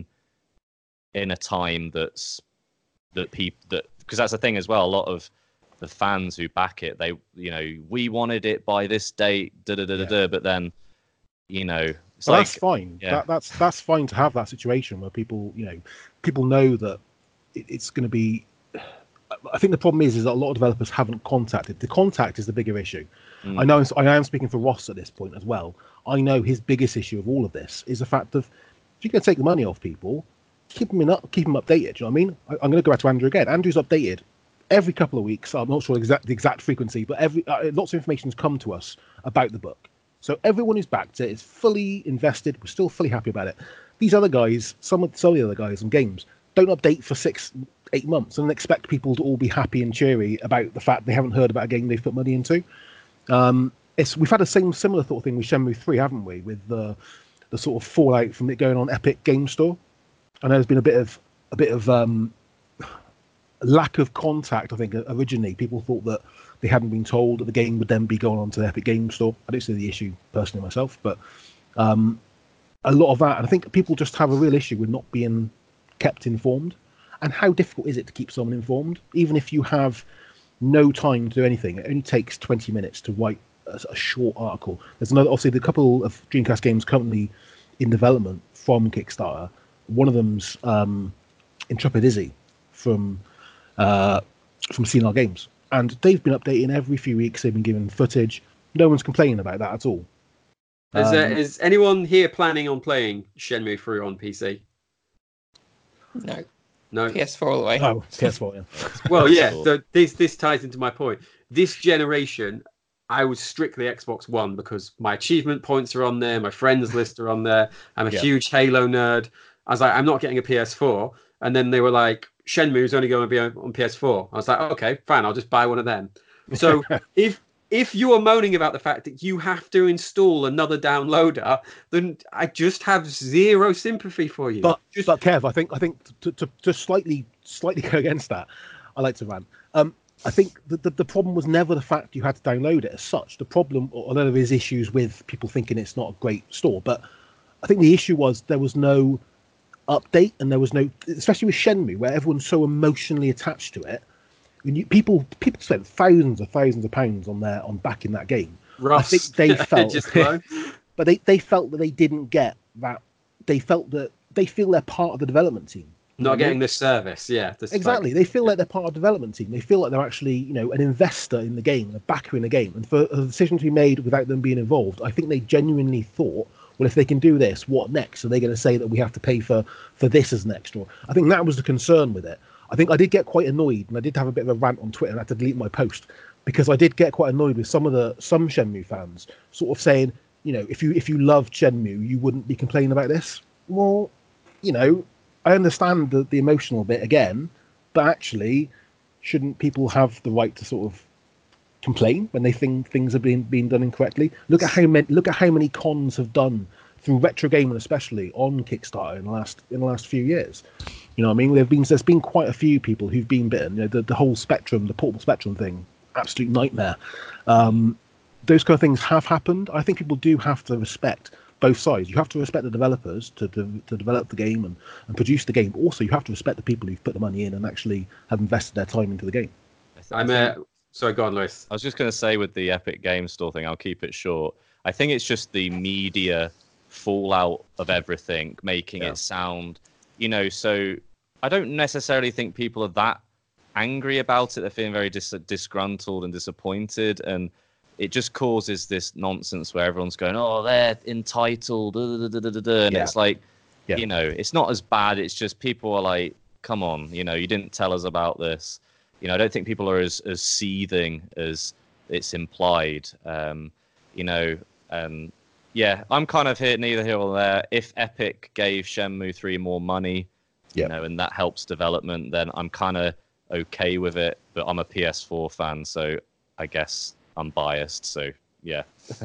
Speaker 7: in a time that's, that people, that, because that's the thing as well, a lot of the fans who back it, they, you know, we wanted it by this date, da da da da da, but then, you know, it's
Speaker 6: But
Speaker 7: like,
Speaker 6: that's fine.
Speaker 7: yeah.
Speaker 6: That, that's that's fine to have that situation where people, you know, people know that it, it's going to be. I think the problem is, is that a lot of developers haven't contacted. The contact is the bigger issue.
Speaker 7: Mm.
Speaker 6: I know. I am speaking for Ross at this point as well. I know his biggest issue of all of this is the fact of if you're going to take the money off people, keep them in up, keep them updated. Do you know what I mean? I, I'm going to go back to Andrew again. Andrew's updated every couple of weeks. I'm not sure exact the exact frequency, but every uh, lots of information has come to us about the book. So everyone who's backed it is fully invested. We're still fully happy about it. These other guys, some of some of the other guys on games, don't update for six, eight months and expect people to all be happy and cheery about the fact they haven't heard about a game they've put money into. Um, it's we've had the same similar sort of thing with Shenmue three, haven't we? With the the sort of fallout from it going on Epic Game Store. I know there's been a bit of a bit of um, lack of contact. I think originally people thought that they hadn't been told that the game would then be going on to the Epic Games Store. I don't see the issue personally myself, but um, a lot of that, and I think people just have a real issue with not being kept informed. And how difficult is it to keep someone informed, even if you have no time to do anything? It only takes twenty minutes to write a, a short article. There's another, obviously, the couple of Dreamcast games currently in development from Kickstarter. One of them's um, Intrepid Izzy from uh, from C N R Games, and they've been updating every few weeks. They've been giving footage. No one's complaining about that at all.
Speaker 5: Is,
Speaker 6: Um,
Speaker 5: uh, is anyone here planning on playing Shenmue three on P C?
Speaker 8: No.
Speaker 5: No.
Speaker 8: P S four all the way.
Speaker 6: Oh, P S four, yeah.
Speaker 5: Well, yeah. So this this ties into my point. This generation, I was strictly Xbox One because my achievement points are on there, my friends list are on there. I'm a
Speaker 6: Yeah.
Speaker 5: huge Halo nerd. I was like, I'm not getting a P S four. And then they were like, Shenmue's only going to be on, on P S four. I was like, okay, fine, I'll just buy one of them. So if if you are moaning about the fact that you have to install another downloader, then I just have zero sympathy for you.
Speaker 6: But
Speaker 5: just
Speaker 6: but Kev, I think I think to, to, to slightly slightly go against that, I like to rant. Um, I think the, the the problem was never the fact you had to download it as such. The problem, although there is issues with people thinking it's not a great store, but I think the issue was there was no update and there was no, especially with Shenmue, where everyone's so emotionally attached to it. When you, people people spent thousands and thousands of pounds on their on backing that game.
Speaker 5: Ross,
Speaker 6: I think they felt,
Speaker 5: just alone.
Speaker 6: but they, they felt that they didn't get that. They felt that they feel they're part of the development team.
Speaker 5: Not getting this service, yeah. This
Speaker 6: Exactly.
Speaker 5: like-
Speaker 6: They feel like they're part of the development team. They feel like they're actually, you know, an investor in the game, a backer in the game. And for a decision to be made without them being involved, I think they genuinely thought, well, if they can do this, what next? Are they going to say that we have to pay for, for this as an extra? I think that was the concern with it. I think I did get quite annoyed, and I did have a bit of a rant on Twitter, and I had to delete my post because I did get quite annoyed with some of the some Shenmue fans sort of saying, you know, if you if you loved Shenmue, you wouldn't be complaining about this. Well, you know, I understand the, the emotional bit again, but actually, shouldn't people have the right to sort of complain when they think things are being being done incorrectly? Look at how many look at how many cons have done through retro gaming, especially on Kickstarter in the last in the last few years. You know what I mean? There've been there's been quite a few people who've been bitten. You know, the, the whole Spectrum, the portable Spectrum thing, absolute nightmare. Um, those kind of things have happened. I think people do have to respect both sides. You have to respect the developers to to, to develop the game and, and produce the game. But also, you have to respect the people who've put the money in and actually have invested their time into the game.
Speaker 5: I'm uh, sorry, go on, Lewis.
Speaker 7: I was just going to say with the Epic Games Store thing, I'll keep it short. I think it's just the media fallout of everything, making
Speaker 6: Yeah.
Speaker 7: it sound, you know, so I don't necessarily think people are that angry about it. They're feeling very dis- disgruntled and disappointed. And it just causes this nonsense where everyone's going, oh, they're entitled. Da, da, da, da, da, da. And
Speaker 6: Yeah.
Speaker 7: it's like,
Speaker 6: Yeah.
Speaker 7: you know, it's not as bad. It's just people are like, come on, you know, you didn't tell us about this. You know, I don't think people are as, as seething as it's implied. Um, you know, um, yeah, I'm kind of here, neither here or there. If Epic gave Shenmue three more money,
Speaker 6: Yeah.
Speaker 7: you know, and that helps development, then I'm kind of okay with it. But I'm a P S four fan, so I guess I'm biased. So yeah.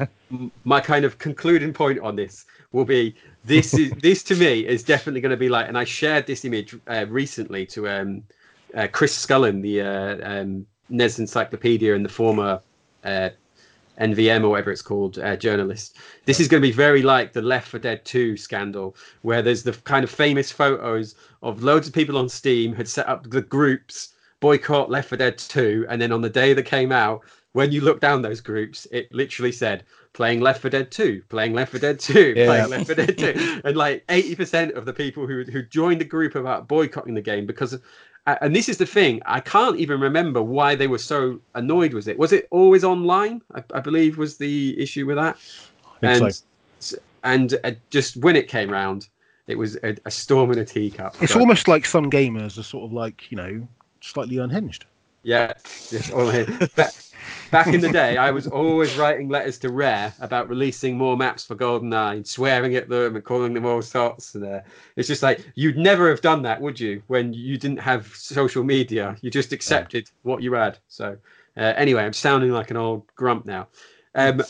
Speaker 5: My kind of concluding point on this will be this is this to me is definitely going to be like, and I shared this image uh, recently to um, uh, Chris Scullin, the uh, um, N E S Encyclopedia and the former uh, N V M or whatever it's called uh, journalist. This is going to be very like the Left four Dead two scandal, where there's the kind of famous photos of loads of people on Steam had set up the groups boycott Left four Dead two, and then on the day that came out, when you look down those groups, it literally said playing Left four Dead two, playing Left four Dead two,
Speaker 6: Yeah.
Speaker 5: playing Left four Dead two, and like eighty percent of the people who who joined the group about boycotting the game because of, and this is the thing, I can't even remember why they were so annoyed with it. Was it always online? I, I believe was the issue with that.
Speaker 6: I think
Speaker 5: And
Speaker 6: so.
Speaker 5: and uh, just when it came round, it was a, a storm in a teacup.
Speaker 6: It's
Speaker 5: So,
Speaker 6: almost like some gamers are sort of like, you know, slightly unhinged.
Speaker 5: yeah. Just all here. Back, back in the day, I was always writing letters to Rare about releasing more maps for GoldenEye, and swearing at them and calling them all sorts. And uh, it's just like you'd never have done that, would you? When you didn't have social media, you just accepted what you had. So uh, anyway, I'm sounding like an old grump now. Um,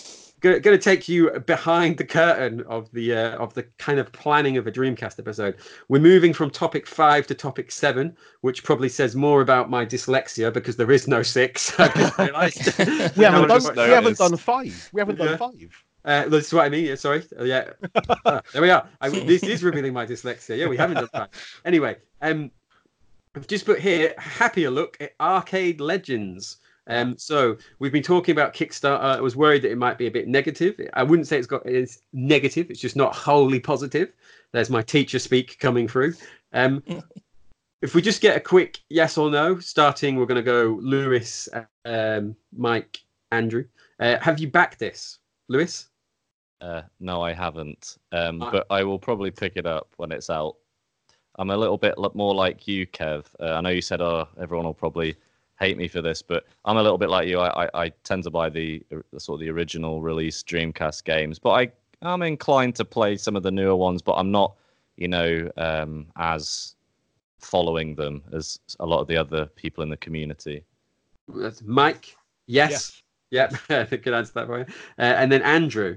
Speaker 5: going to take you behind the curtain of the uh, of the kind of planning of a Dreamcast episode. We're moving from topic five to topic seven, which probably says more about my dyslexia because there is no six. I just realised.
Speaker 6: we haven't
Speaker 5: No,
Speaker 6: done.
Speaker 5: no,
Speaker 6: We haven't done five. We haven't
Speaker 5: Yeah.
Speaker 6: done five.
Speaker 5: Uh, that's what I mean. Yeah, sorry. Uh, yeah, uh, there we are. I, this is revealing my dyslexia. Yeah, we haven't done that. Anyway, um, I've just put here happier look at Arcade Legends. Um, so we've been talking about Kickstarter. I was worried that it might be a bit negative. I wouldn't say it's got it's negative. It's just not wholly positive. There's my teacher speak coming through. Um, if we just get a quick yes or no, starting, we're going to go Lewis, um, Mike, Andrew. Uh, have you backed this, Lewis?
Speaker 7: Uh, no, I haven't. Um,
Speaker 5: Ah.
Speaker 7: but I will probably pick it up when it's out. I'm a little bit l- more like you, Kev. Uh, I know you said, "Oh, everyone will probably hate me for this," but I'm a little bit like you. I, I, I tend to buy the, the sort of the original release Dreamcast games, but I I'm inclined to play some of the newer ones. But I'm not, you know, um, as following them as a lot of the other people in the community.
Speaker 5: That's Mike. Yes. Yep. I could answer that for you. Uh, and then Andrew.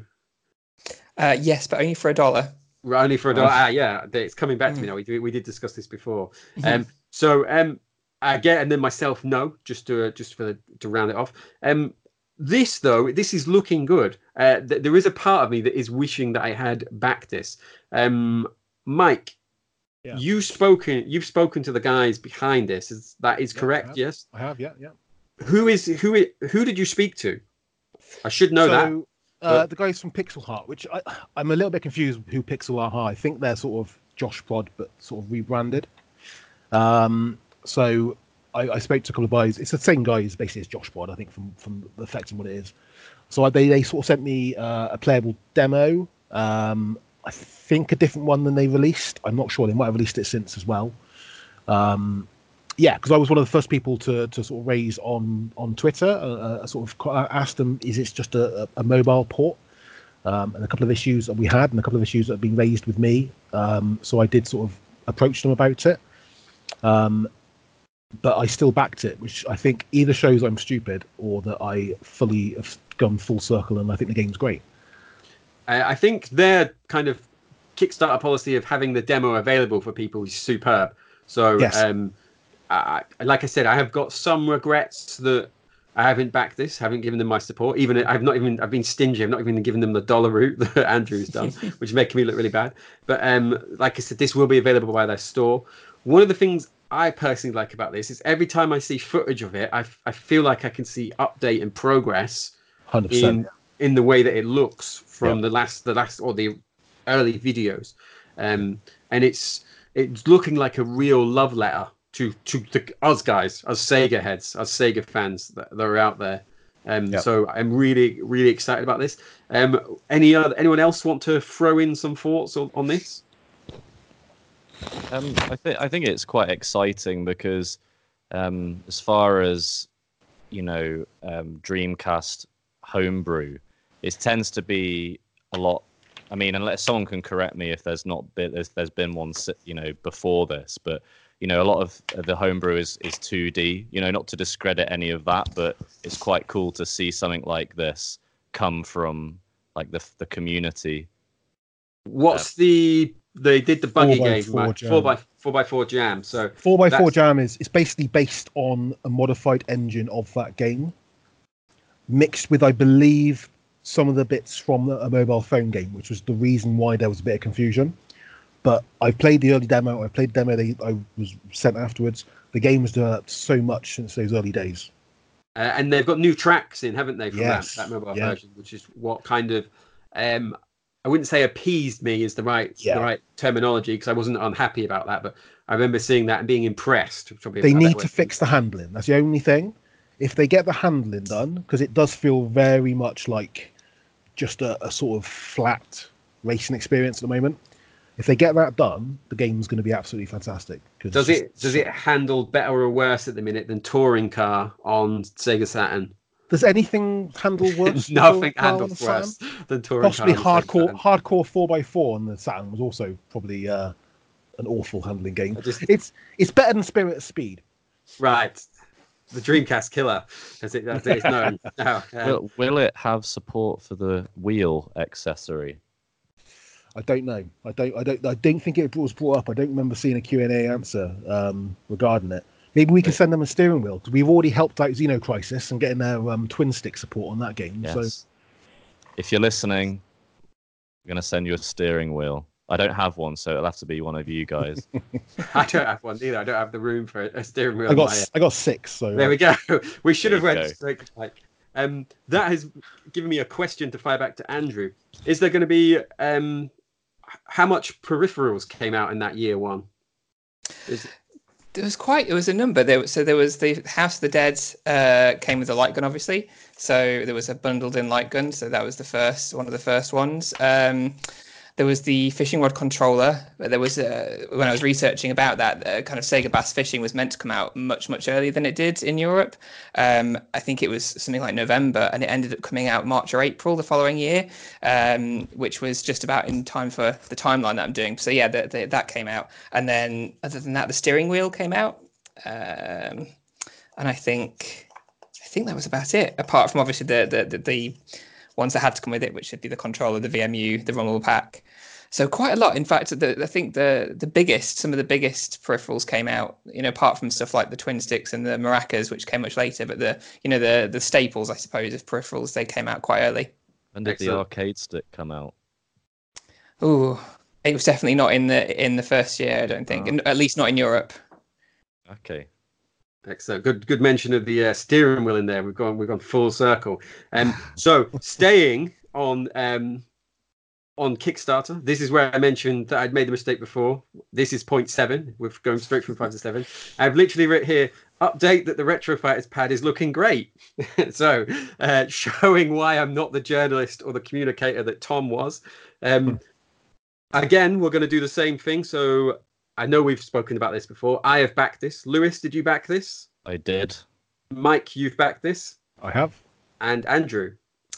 Speaker 8: Uh, yes, but only for a dollar.
Speaker 5: We're only for a dollar. Ah, yeah, it's coming back to me now. We did, we did discuss this before. Um, so um, again, and then myself, no, just to uh, just for to round it off. Um, this though, this is looking good. Uh, th- there is a part of me that is wishing that I had backed this. Um, Mike,
Speaker 6: Yeah.
Speaker 5: you've spoken. You've spoken to the guys behind this. Is that is
Speaker 6: Yeah, I
Speaker 5: correct?
Speaker 6: have.
Speaker 5: Yes.
Speaker 6: I have. Yeah. Yeah.
Speaker 5: Who is who? i- Who did you speak to? I should know that.
Speaker 6: so, uh, the guys from Pixel Heart, which I, I'm a little bit confused who Pixel Heart are. I think they're sort of Josh Prod, but sort of rebranded. Um, so I, I spoke to a couple of guys. It's the same guys, basically, as Josh Prod, I think, from from the effect and what it is. So I, they they sort of sent me uh, a playable demo. Um, I think a different one than they released. I'm not sure. They might have released it since as well. Um, yeah, because I was one of the first people to, to sort of raise on on Twitter. Uh, I sort of co- I asked them, is it just a, a, a mobile port? Um, and a couple of issues that we had, and a couple of issues that have been raised with me. Um, so I did sort of approach them about it. Um, but I still backed it, which I think either shows I'm stupid or that I fully have gone full circle and I think the game's great.
Speaker 5: Uh, I think their kind of Kickstarter policy of having the demo available for people is superb. So,
Speaker 6: Yes.
Speaker 5: um, I, like I said, I have got some regrets that I haven't backed this, haven't given them my support. Even I've not even I've been stingy. I've not even given them the dollar route that Andrew's done, which is making me look really bad. But um, like I said, this will be available by their store. One of the things I personally like about this is every time I see footage of it, I, f- I feel like I can see update and progress
Speaker 6: one hundred percent.
Speaker 5: in in the way that it looks from
Speaker 6: Yep.
Speaker 5: the last the last or the early videos, um, and it's it's looking like a real love letter to to the, us guys, us Sega heads, us Sega fans that, that are out there. Um,
Speaker 6: Yep.
Speaker 5: So I'm really really excited about this. Um, any other anyone else want to throw in some thoughts on, on this?
Speaker 7: Um, I think I think it's quite exciting because, um, as far as you know, um, Dreamcast homebrew, it tends to be a lot. I mean, unless someone can correct me if there's not been, there's, there's been one, si- you know, before this, but you know, a lot of the homebrew is is two D. You know, not to discredit any of that, but it's quite cool to see something like this come from like the the community.
Speaker 5: What's the they did the buggy
Speaker 6: Four by
Speaker 5: game
Speaker 6: four
Speaker 5: right?
Speaker 6: jam.
Speaker 5: four by four by four jam. So
Speaker 6: Four by four
Speaker 5: that's-
Speaker 6: jam is it's basically based on a modified engine of that game, mixed with, I believe, some of the bits from a mobile phone game, which was the reason why there was a bit of confusion. But I played the early demo. I played the demo they, I was sent afterwards. The game has developed so much since those early days.
Speaker 5: Uh, and they've got new tracks in, haven't they, from
Speaker 6: Yes,
Speaker 5: that, that mobile
Speaker 6: yeah.
Speaker 5: version, which is what kind of, um, I wouldn't say appeased me is the right
Speaker 6: Yeah.
Speaker 5: the right terminology because I wasn't unhappy about that, but I remember seeing that and being impressed. Which probably
Speaker 6: They
Speaker 5: a better
Speaker 6: need
Speaker 5: way
Speaker 6: to
Speaker 5: of
Speaker 6: fix the handling. That's the only thing. If they get the handling done, because it does feel very much like just a, a sort of flat racing experience at the moment. If they get that done, the game's going to be absolutely fantastic. 'cause
Speaker 5: Does
Speaker 6: it's
Speaker 5: it
Speaker 6: just-
Speaker 5: does it handle better or worse at the minute than Touring Car on Sega Saturn?
Speaker 6: Does anything handle worse? than
Speaker 5: Nothing
Speaker 6: Touring Car on
Speaker 5: handles
Speaker 6: the Saturn?
Speaker 5: worse than Touring
Speaker 6: Possibly
Speaker 5: Car. on the Sega
Speaker 6: hardcore
Speaker 5: Saturn.
Speaker 6: hardcore four by four on the Saturn was also probably uh, an awful handling game.
Speaker 5: I just-
Speaker 6: It's it's better than Spirit of Speed.
Speaker 5: Right. the Dreamcast killer, as it, as it is known now. Um,
Speaker 7: Will, will it have support for the wheel accessory?
Speaker 6: I don't know. I don't. I don't. I don't think it was brought up. I don't remember seeing a Q and A answer um, regarding it. Maybe we can send them a steering wheel. We've already helped out Xeno Crisis and getting their um, twin stick support on that game.
Speaker 7: Yes.
Speaker 6: So,
Speaker 7: if you're listening, I'm going to send you a steering wheel. I don't have one, so it'll have to be one of you guys.
Speaker 5: I don't have one either. I don't have the room for a steering wheel.
Speaker 6: I got.
Speaker 5: on my,
Speaker 6: I got six. So
Speaker 5: there we go. We should
Speaker 7: There
Speaker 5: have
Speaker 7: you
Speaker 5: read
Speaker 7: go.
Speaker 5: straight to Mike. Um, that has given me a question to fire back to Andrew. Is there going to be um, how much peripherals came out in that year one? Is,
Speaker 8: There was quite. It was a number. There, was- so there was the House of the Dead uh, came with a light gun, obviously. So there was a bundled-in light gun. So that was the first, one of the first ones. Um, there was the fishing rod controller. But there was uh, when I was researching about that, uh, kind of Sega Bass Fishing was meant to come out much much earlier than it did in Europe. Um, I think it was something like November, and it ended up coming out March or April the following year, um, which was just about in time for the timeline that I'm doing. So yeah, the, the, that came out, and then other than that, the steering wheel came out, um, and I think I think that was about it. Apart from obviously the the the, the ones that had to come with it, which would be the controller, the V M U, the rumble pack. So quite a lot. In fact, the, I think the the biggest, some of the biggest peripherals came out. You know, apart from stuff like the twin sticks and the maracas, which came much later. But the you know the the staples, I suppose, of peripherals, they came out quite early.
Speaker 7: When did
Speaker 5: Excellent.
Speaker 7: the arcade stick come out?
Speaker 8: Ooh, it was definitely not in the in the first year. I don't think,
Speaker 7: Oh.
Speaker 8: and at least not in Europe.
Speaker 7: Okay.
Speaker 5: Excellent. Good good mention of the uh, steering wheel in there. We've gone we've gone full circle. Um, so staying on um, on Kickstarter, this is where I mentioned that I'd made the mistake before. This is point seven. We're going straight from five to seven. I've literally written here, update that the Retro Fighters pad is looking great. so uh, showing why I'm not the journalist or the communicator that Tom was. Um, again, we're going to do the same thing. So I know we've spoken about this before. I have backed this. Lewis, did you back this?
Speaker 7: I did.
Speaker 5: Mike, you've backed this.
Speaker 6: I have.
Speaker 5: And Andrew.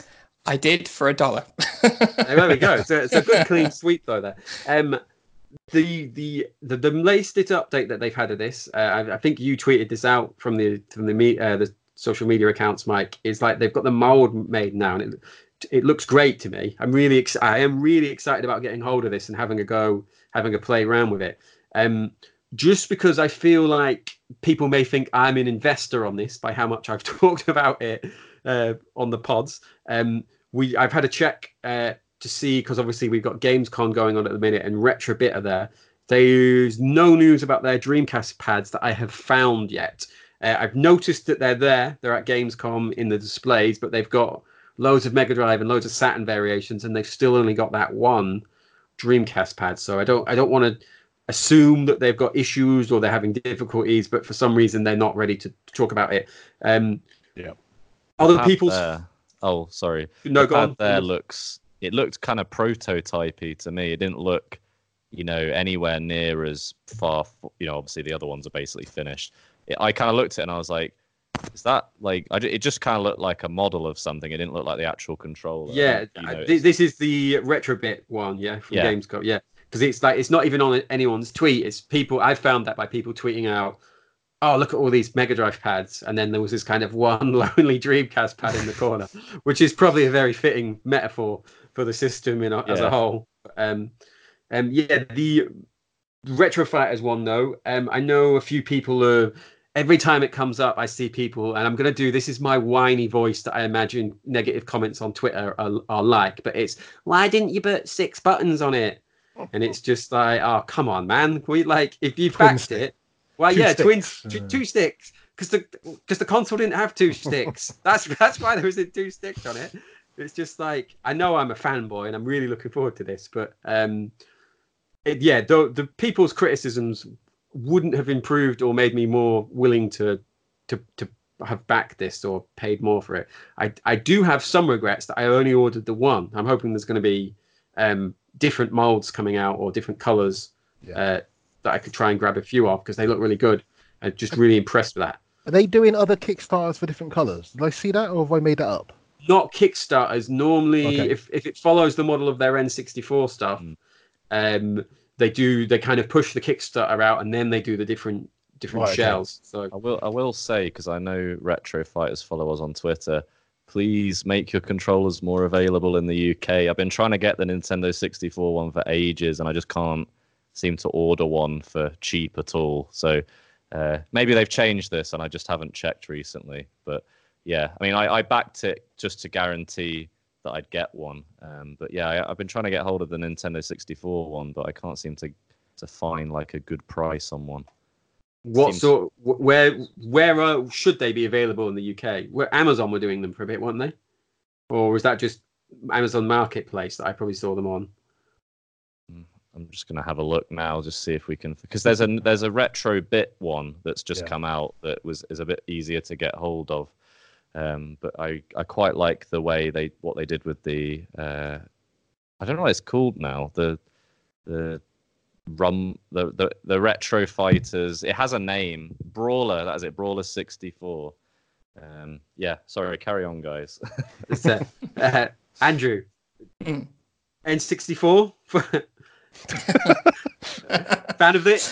Speaker 8: I did for a dollar.
Speaker 5: There we go. So it's a good clean sweep though there. Um, the, the the the latest update that they've had of this, uh, I, I think you tweeted this out from the from the me, uh, the social media accounts, Mike. Is like they've got the mold made now, and it it looks great to me. I'm really ex- I am really excited about getting hold of this and having a go, having a play around with it. Um, just because I feel like people may think I'm an investor on this by how much I've talked about it uh, on the pods. Um, we I've had a check uh, to see, because obviously we've got Gamescom going on at the minute and Retrobit are there. There's no news about their Dreamcast pads that I have found yet. Uh, I've noticed that they're there. They're at Gamescom in the displays, but they've got loads of Mega Drive and loads of Saturn variations, and they've still only got that one Dreamcast pad. So I don't I don't want to assume that they've got issues or they're having difficulties, but for some reason they're not ready to talk about it. Um,
Speaker 6: Yeah.
Speaker 5: Other
Speaker 7: Pad
Speaker 5: people's
Speaker 7: there- Oh, sorry.
Speaker 5: no,
Speaker 7: The
Speaker 5: go
Speaker 7: pad
Speaker 5: on.
Speaker 7: there looks. It looked kind of prototypey to me. It didn't look, you know, anywhere near as far. f- You know, obviously the other ones are basically finished. It, I kind of looked at it and I was like, "Is that like?" I, ju- it just kind of looked like a model of something. It didn't look like the actual controller.
Speaker 5: Yeah,
Speaker 7: You
Speaker 5: uh,
Speaker 7: know,
Speaker 5: thi- this is the Retrobit one, yeah, from
Speaker 7: Yeah.
Speaker 5: Gamescom, yeah, because it's like it's not even on anyone's tweet. It's people. I found that by people tweeting out, "Oh, look at all these Mega Drive pads," and then there was this kind of one lonely Dreamcast pad in the corner, which is probably a very fitting metaphor for the system in a, as a
Speaker 7: Yeah.
Speaker 5: whole. Um, um, yeah, the Retro Fighters one though. Um, I know a few people are. Every time it comes up, I see people, and I'm going to do this is my whiny voice that I imagine negative comments on Twitter are, are like, but it's, why didn't you put six buttons on it? And it's just like, oh, come on, man. We like, if you've
Speaker 6: Twin
Speaker 5: backed
Speaker 6: stick.
Speaker 5: it, well,
Speaker 6: Two
Speaker 5: yeah, twin,
Speaker 6: sticks.
Speaker 5: two,
Speaker 6: Uh.
Speaker 5: two sticks, because the because the console didn't have two sticks. That's that's why there was two sticks on it. It's just like, I know I'm a fanboy, and I'm really looking forward to this, but um, it, yeah, the, the people's criticisms wouldn't have improved or made me more willing to to to have backed this or paid more for it. I I do have some regrets that I only ordered the one. I'm hoping there's going to be um, different molds coming out or different colors
Speaker 6: Yeah.
Speaker 5: uh, that I could try and grab a few of because they look really good. I'm just really impressed with that.
Speaker 6: Are they doing other Kickstarters for different colours? Did I see that, or have I made that up?
Speaker 5: Not Kickstarters. Normally,
Speaker 6: Okay.
Speaker 5: if if it follows the model of their N sixty-four stuff,
Speaker 7: Mm.
Speaker 5: um, they do they kind of push the Kickstarter out and then they do the different different
Speaker 6: Right, okay.
Speaker 5: shells. So
Speaker 7: I will I will say, because I know Retro Fighters follow us on Twitter, please make your controllers more available in the U K. I've been trying to get the Nintendo sixty-four one for ages, and I just can't seem to order one for cheap at all. So uh, maybe they've changed this, and I just haven't checked recently. But yeah, I mean, I, I backed it just to guarantee that I'd get one. Um, but yeah, I, I've been trying to get hold of the Nintendo sixty-four one, but I can't seem to to find like a good price on one.
Speaker 5: what
Speaker 7: Seems-
Speaker 5: sort? wh- Where where uh, should they be available in the U K? Where Amazon were doing them for a bit, weren't they? Or was that just Amazon Marketplace that I probably saw them on?
Speaker 7: I'm just gonna have a look now, just see if we can, because there's a there's a retro bit one that's just
Speaker 6: Yeah.
Speaker 7: come out that was is a bit easier to get hold of. Um, but I, I quite like the way they what they did with the uh, I don't know what it's called now, the the rum the, the the retro fighters. It has a name, Brawler. That is it, Brawler sixty-four. Um, yeah, sorry, carry on, guys.
Speaker 5: It's, uh, uh, Andrew,
Speaker 8: Mm.
Speaker 5: N sixty-four. Fan of it?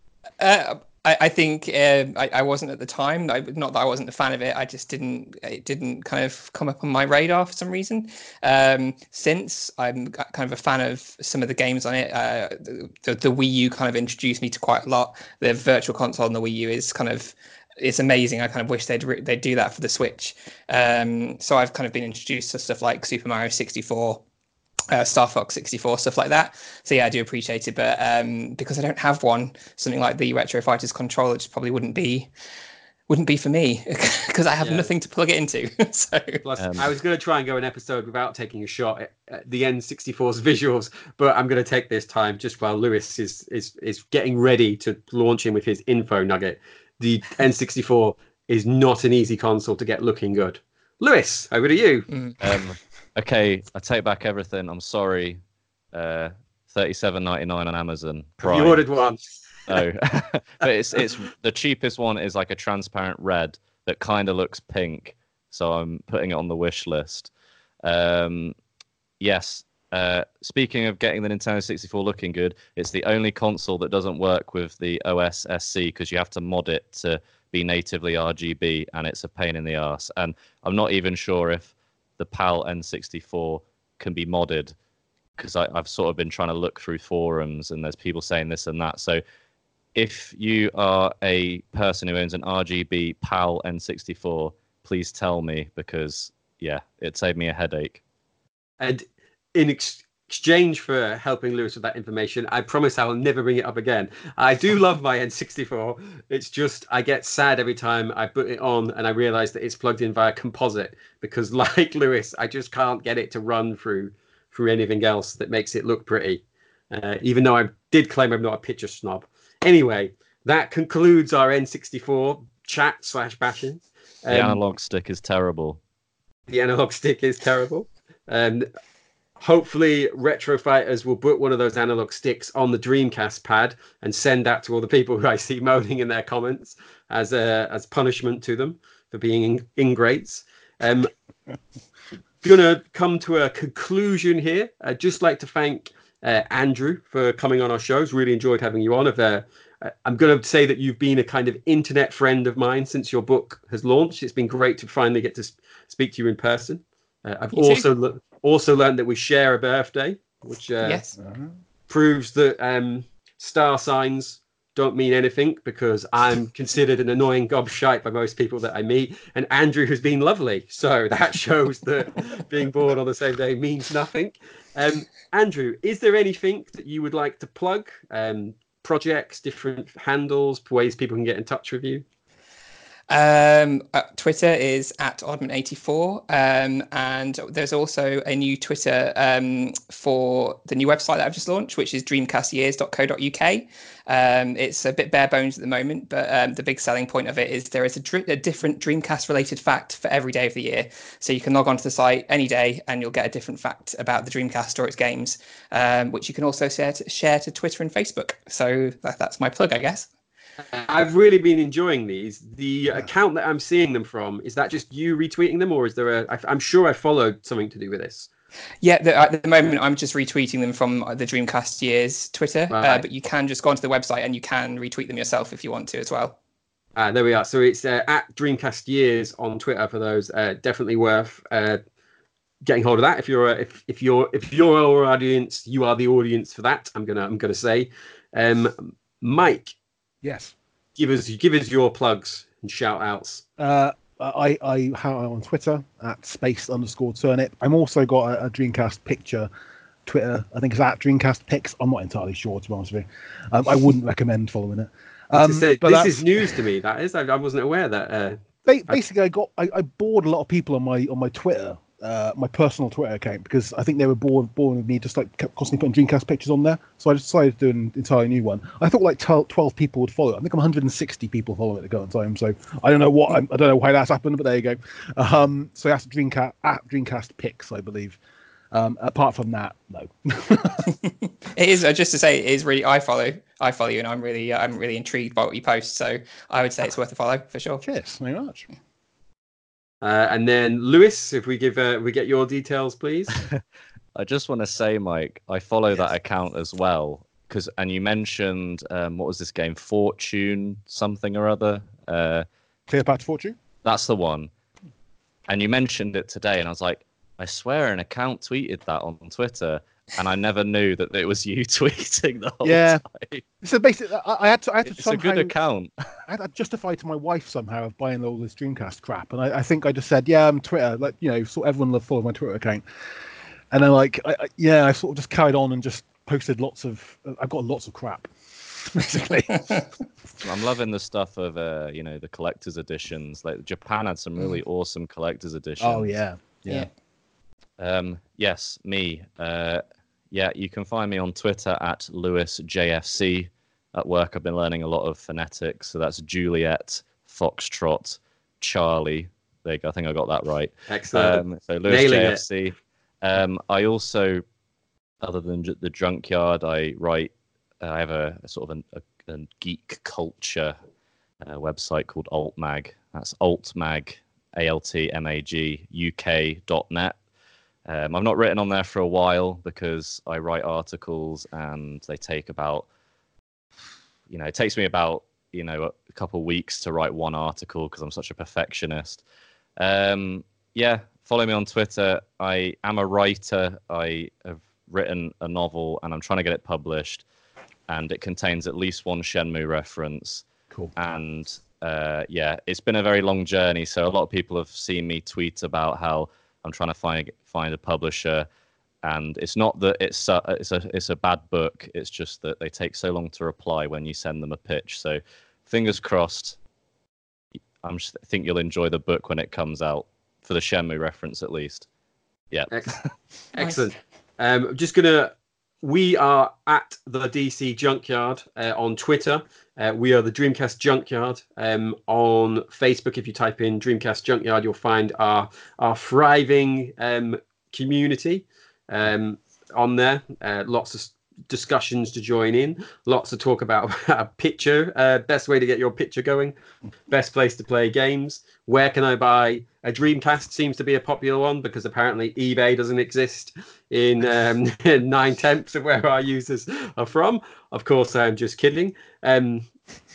Speaker 8: Uh, I, I think um, I, I wasn't at the time. I, not that I wasn't a fan of it. I just didn't. It didn't kind of come up on my radar for some reason. Um, since I'm kind of a fan of some of the games on it, uh, the, the, the Wii U kind of introduced me to quite a lot. The Virtual Console on the Wii U is kind of it's amazing. I kind of wish they'd re- they'd do that for the Switch. Um, so I've kind of been introduced to stuff like Super Mario sixty-four. Uh, Star Fox sixty-four, stuff like that. So yeah, I do appreciate it, but um, because I don't have one, something like the Retro Fighters controller just probably wouldn't be wouldn't be for me because I have
Speaker 5: Yeah.
Speaker 8: nothing to plug it into. So
Speaker 5: Plus,
Speaker 7: Um,
Speaker 5: I was going to try and go an episode without taking a shot at, at the N sixty-four's visuals, but I'm going to take this time just while Lewis is is is getting ready to launch in with his info nugget. The N sixty-four is not an easy console to get looking good. Lewis, over to you.
Speaker 8: mm.
Speaker 7: Um, okay, I take back everything. I'm sorry. Uh, thirty-seven ninety-nine on Amazon
Speaker 5: Have
Speaker 7: Prime.
Speaker 5: you ordered one?
Speaker 7: No, but it's it's the cheapest one is like a transparent red that kind of looks pink. So I'm putting it on the wish list. Um, yes. Uh, speaking of getting the Nintendo sixty-four looking good, it's the only console that doesn't work with the O S S C because you have to mod it to be natively R G B, and it's a pain in the ass. And I'm not even sure if the PAL N sixty-four can be modded because I've sort of been trying to look through forums and there's people saying this and that. So if you are a person who owns an R G B PAL N sixty-four, please tell me because, yeah, it saved me a headache.
Speaker 5: And in ex- exchange for helping Lewis with that information, I promise I will never bring it up again. I do love my N sixty-four. It's just I get sad every time I put it on and I realize that it's plugged in via composite because, like Lewis, I just can't get it to run through through anything else that makes it look pretty. Uh, even though I did claim I'm not a picture snob. Anyway, that concludes our N sixty-four chat slash bashing.
Speaker 7: The
Speaker 5: Um,
Speaker 7: analog stick is terrible.
Speaker 5: the analog stick is terrible. Um, hopefully, Retro Fighters will put one of those analog sticks on the Dreamcast pad and send that to all the people who I see moaning in their comments as a, as punishment to them for being in- ingrates. Um, gonna come to a conclusion here. I'd just like to thank uh, Andrew for coming on our shows. Really enjoyed having you on. Of uh, I'm going to say that you've been a kind of internet friend of mine since your book has launched. It's been great to finally get to sp- speak to you in person. Uh, I've
Speaker 8: You too.
Speaker 5: also le- also learned that we share a birthday, which uh,
Speaker 8: Yes.
Speaker 5: proves that um, star signs don't mean anything because I'm considered an annoying gobshite by most people that I meet. And Andrew has been lovely. So that shows that being born on the same day means nothing. Um, Andrew, is there anything that you would like to plug? Um, projects, different handles, ways people can get in touch with you?
Speaker 8: Um, uh, Twitter is at oddman eighty-four, um, and there's also a new Twitter um, for the new website that I've just launched, which is dreamcast years dot co dot uk. Um, it's a bit bare bones at the moment, but um, the big selling point of it is there is a, dr- a different Dreamcast-related fact for every day of the year. So you can log onto the site any day, and you'll get a different fact about the Dreamcast or its games, um, which you can also share to, share to Twitter and Facebook. So that, that's my plug, I guess.
Speaker 5: I've really been enjoying these. The account that I'm seeing them from, is that just you retweeting them, or is there a? I, I'm sure I followed something to do with this.
Speaker 8: Yeah, the, at the moment I'm just retweeting them from the Dreamcast Years Twitter,
Speaker 5: Right.
Speaker 8: uh, but you can just go onto the website and you can retweet them yourself if you want to as well.
Speaker 5: Ah, there we are. So it's uh, at Dreamcast Years on Twitter for those. Uh, definitely worth uh, getting hold of that. If you're uh, if if you're if you're our audience, you are the audience for that. I'm gonna I'm gonna say, um, Mike.
Speaker 6: Yes.
Speaker 5: Give us give us your plugs and shout outs.
Speaker 6: Uh, I I have on Twitter at space underscore turnip. I'm also got a, a Dreamcast picture Twitter. I think it's at Dreamcast Pics. I'm not entirely sure, to be honest with you. Um, I wouldn't recommend following it. Um,
Speaker 5: to say,
Speaker 6: but
Speaker 5: this
Speaker 6: that's-
Speaker 5: is news to me. That is, I, I wasn't aware that. Uh,
Speaker 6: Ba- basically, I got I, I bored a lot of people on my on my Twitter, uh, my personal Twitter account, because I think they were bored bored with me just like kept constantly putting Dreamcast pictures on there. So I decided to do an entirely new one. I thought like twelve people would follow. I think I'm one hundred sixty people follow it at the current time. So I don't know what I'm, I don't know why that's happened, but there you go. Um, so that's Dreamcast at Dreamcast Pics, I believe. Um, apart from that, no.
Speaker 8: It is uh, just to say, it is really. I follow, I follow you, and I'm really, uh, I'm really intrigued by what you post. So I would say it's worth a follow for sure.
Speaker 6: Cheers, very much.
Speaker 5: uh, and then Lewis, if we give uh, we get your details, please.
Speaker 7: I just want to say, Mike, I follow
Speaker 6: Yes.
Speaker 7: that account as well. Because and you mentioned um, what was this game? Fortune something or other. Uh,
Speaker 6: Cleopatra Fortune.
Speaker 7: that's the one. And you mentioned it today, and I was like, I swear an account tweeted that on Twitter, and I never knew that it was you tweeting the whole
Speaker 6: Yeah.
Speaker 7: time.
Speaker 6: So basically, I, I had to I had to
Speaker 7: It's
Speaker 6: somehow
Speaker 7: a good account.
Speaker 6: I had to justify to my wife somehow of buying all this Dreamcast crap, and I, I think I just said, "Yeah, I'm Twitter." Like, you know, so everyone will follow my Twitter account, and then like, I, I, yeah, I sort of just carried on and just posted lots of. I've got lots of crap, basically.
Speaker 7: I'm loving the stuff of uh, you know, the collector's editions. Like Japan had some really awesome collector's editions.
Speaker 6: Oh yeah, yeah.
Speaker 7: Um, yes, me. Uh, yeah, you can find me on Twitter at Lewis J F C. At work, I've been learning a lot of phonetics. So that's Juliet, Foxtrot, Charlie. There you go. I think I got that right.
Speaker 5: Excellent.
Speaker 7: Um, so Lewis
Speaker 5: Nailing
Speaker 7: J
Speaker 5: it.
Speaker 7: F C. Um, I also, other than ju- the Junkyard, I write. Uh, I have a, a sort of an, a, a geek culture uh, website called AltMag. That's AltMag, A L T M A G U K dot net. Um, I've not written on there for a while because I write articles and they take about, you know, it takes me about, you know, a couple of weeks to write one article because I'm such a perfectionist. Um, yeah, follow me on Twitter. I am a writer. I have written a novel and I'm trying to get it published. And it contains at least one Shenmue reference.
Speaker 6: Cool.
Speaker 7: And uh, yeah, it's been a very long journey. So a lot of people have seen me tweet about how I'm trying to find find a publisher, and it's not that it's a, it's a it's a bad book. It's just that they take so long to reply when you send them a pitch. So, fingers crossed. I'm just, I think you'll enjoy the book when it comes out, for the Shenmue reference at least. Yeah.
Speaker 5: Ex- Excellent. Um, I'm just gonna. We are at the D C Junkyard uh, on Twitter. Uh, we are the Dreamcast Junkyard um, on Facebook. If you type in Dreamcast Junkyard, you'll find our our thriving um, community um, on there. Uh, lots of discussions to join in. Lots to talk about a picture. Uh, best way to get your picture going. Best place to play games. Where can I buy a Dreamcast? Seems to be a popular one because apparently eBay doesn't exist in um, nine tenths of where our users are from. Of course, I'm just kidding. Um,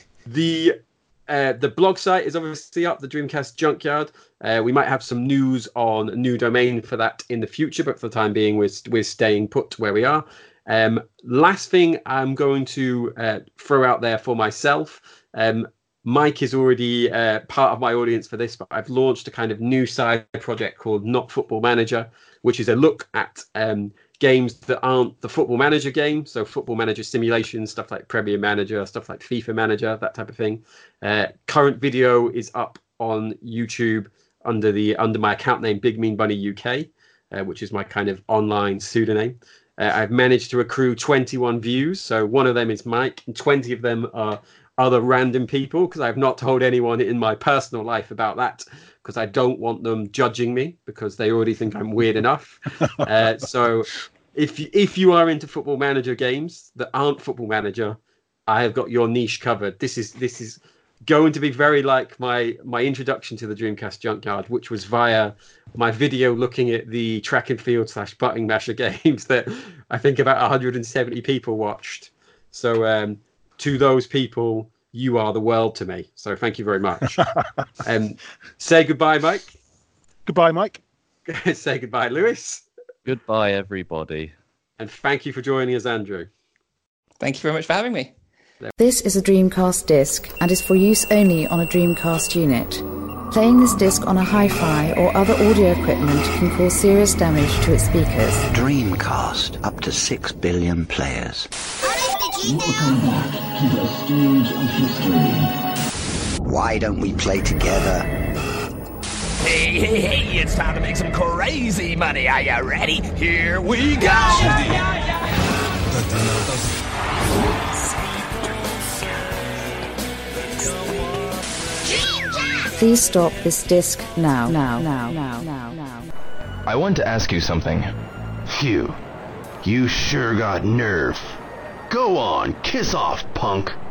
Speaker 5: the uh, the blog site is obviously up, the Dreamcast Junkyard. Uh, we might have some news on a new domain for that in the future, but for the time being, we're, we're staying put where we are. Um, last thing I'm going to uh, throw out there for myself. Um, Mike is already uh, part of my audience for this, but I've launched a kind of new side project called Not Football Manager, which is a look at um, games that aren't the Football Manager game. So Football Manager simulations, stuff like Premier Manager, stuff like FIFA Manager, that type of thing. Uh, current video is up on YouTube under the under my account name Big Mean Bunny U K, uh, which is my kind of online pseudonym. Uh, I've managed to accrue twenty-one views. So one of them is Mike, and twenty of them are other random people, because I've not told anyone in my personal life about that, because I don't want them judging me, because they already think I'm weird enough. Uh, so if if you are into Football Manager games that aren't Football Manager, I have got your niche covered. This is this is going to be very like my my introduction to the Dreamcast Junkyard, which was via my video looking at the track and field slash button masher games that I think about one hundred seventy people watched. So um, to those people, you are the world to me. So thank you very much. um, say goodbye, Mike.
Speaker 6: Goodbye, Mike.
Speaker 5: Say goodbye, Lewis.
Speaker 7: Goodbye, everybody.
Speaker 5: And thank you for joining us, Andrew.
Speaker 8: Thank you very much for having me.
Speaker 1: This is a Dreamcast disc and is for use only on a Dreamcast unit. Playing this disc on a hi-fi or other audio equipment can cause serious damage to its speakers.
Speaker 2: Dreamcast, up to six billion players.
Speaker 3: Welcome back to the stage of history.
Speaker 2: Why don't we play together?
Speaker 4: Hey, hey, hey, it's time to make some crazy money. Are you ready? Here we go!
Speaker 1: Please stop this disc now, now, now, now, now, now.
Speaker 9: I want to ask you something. Phew. You sure got nerve. Go on, kiss off, punk.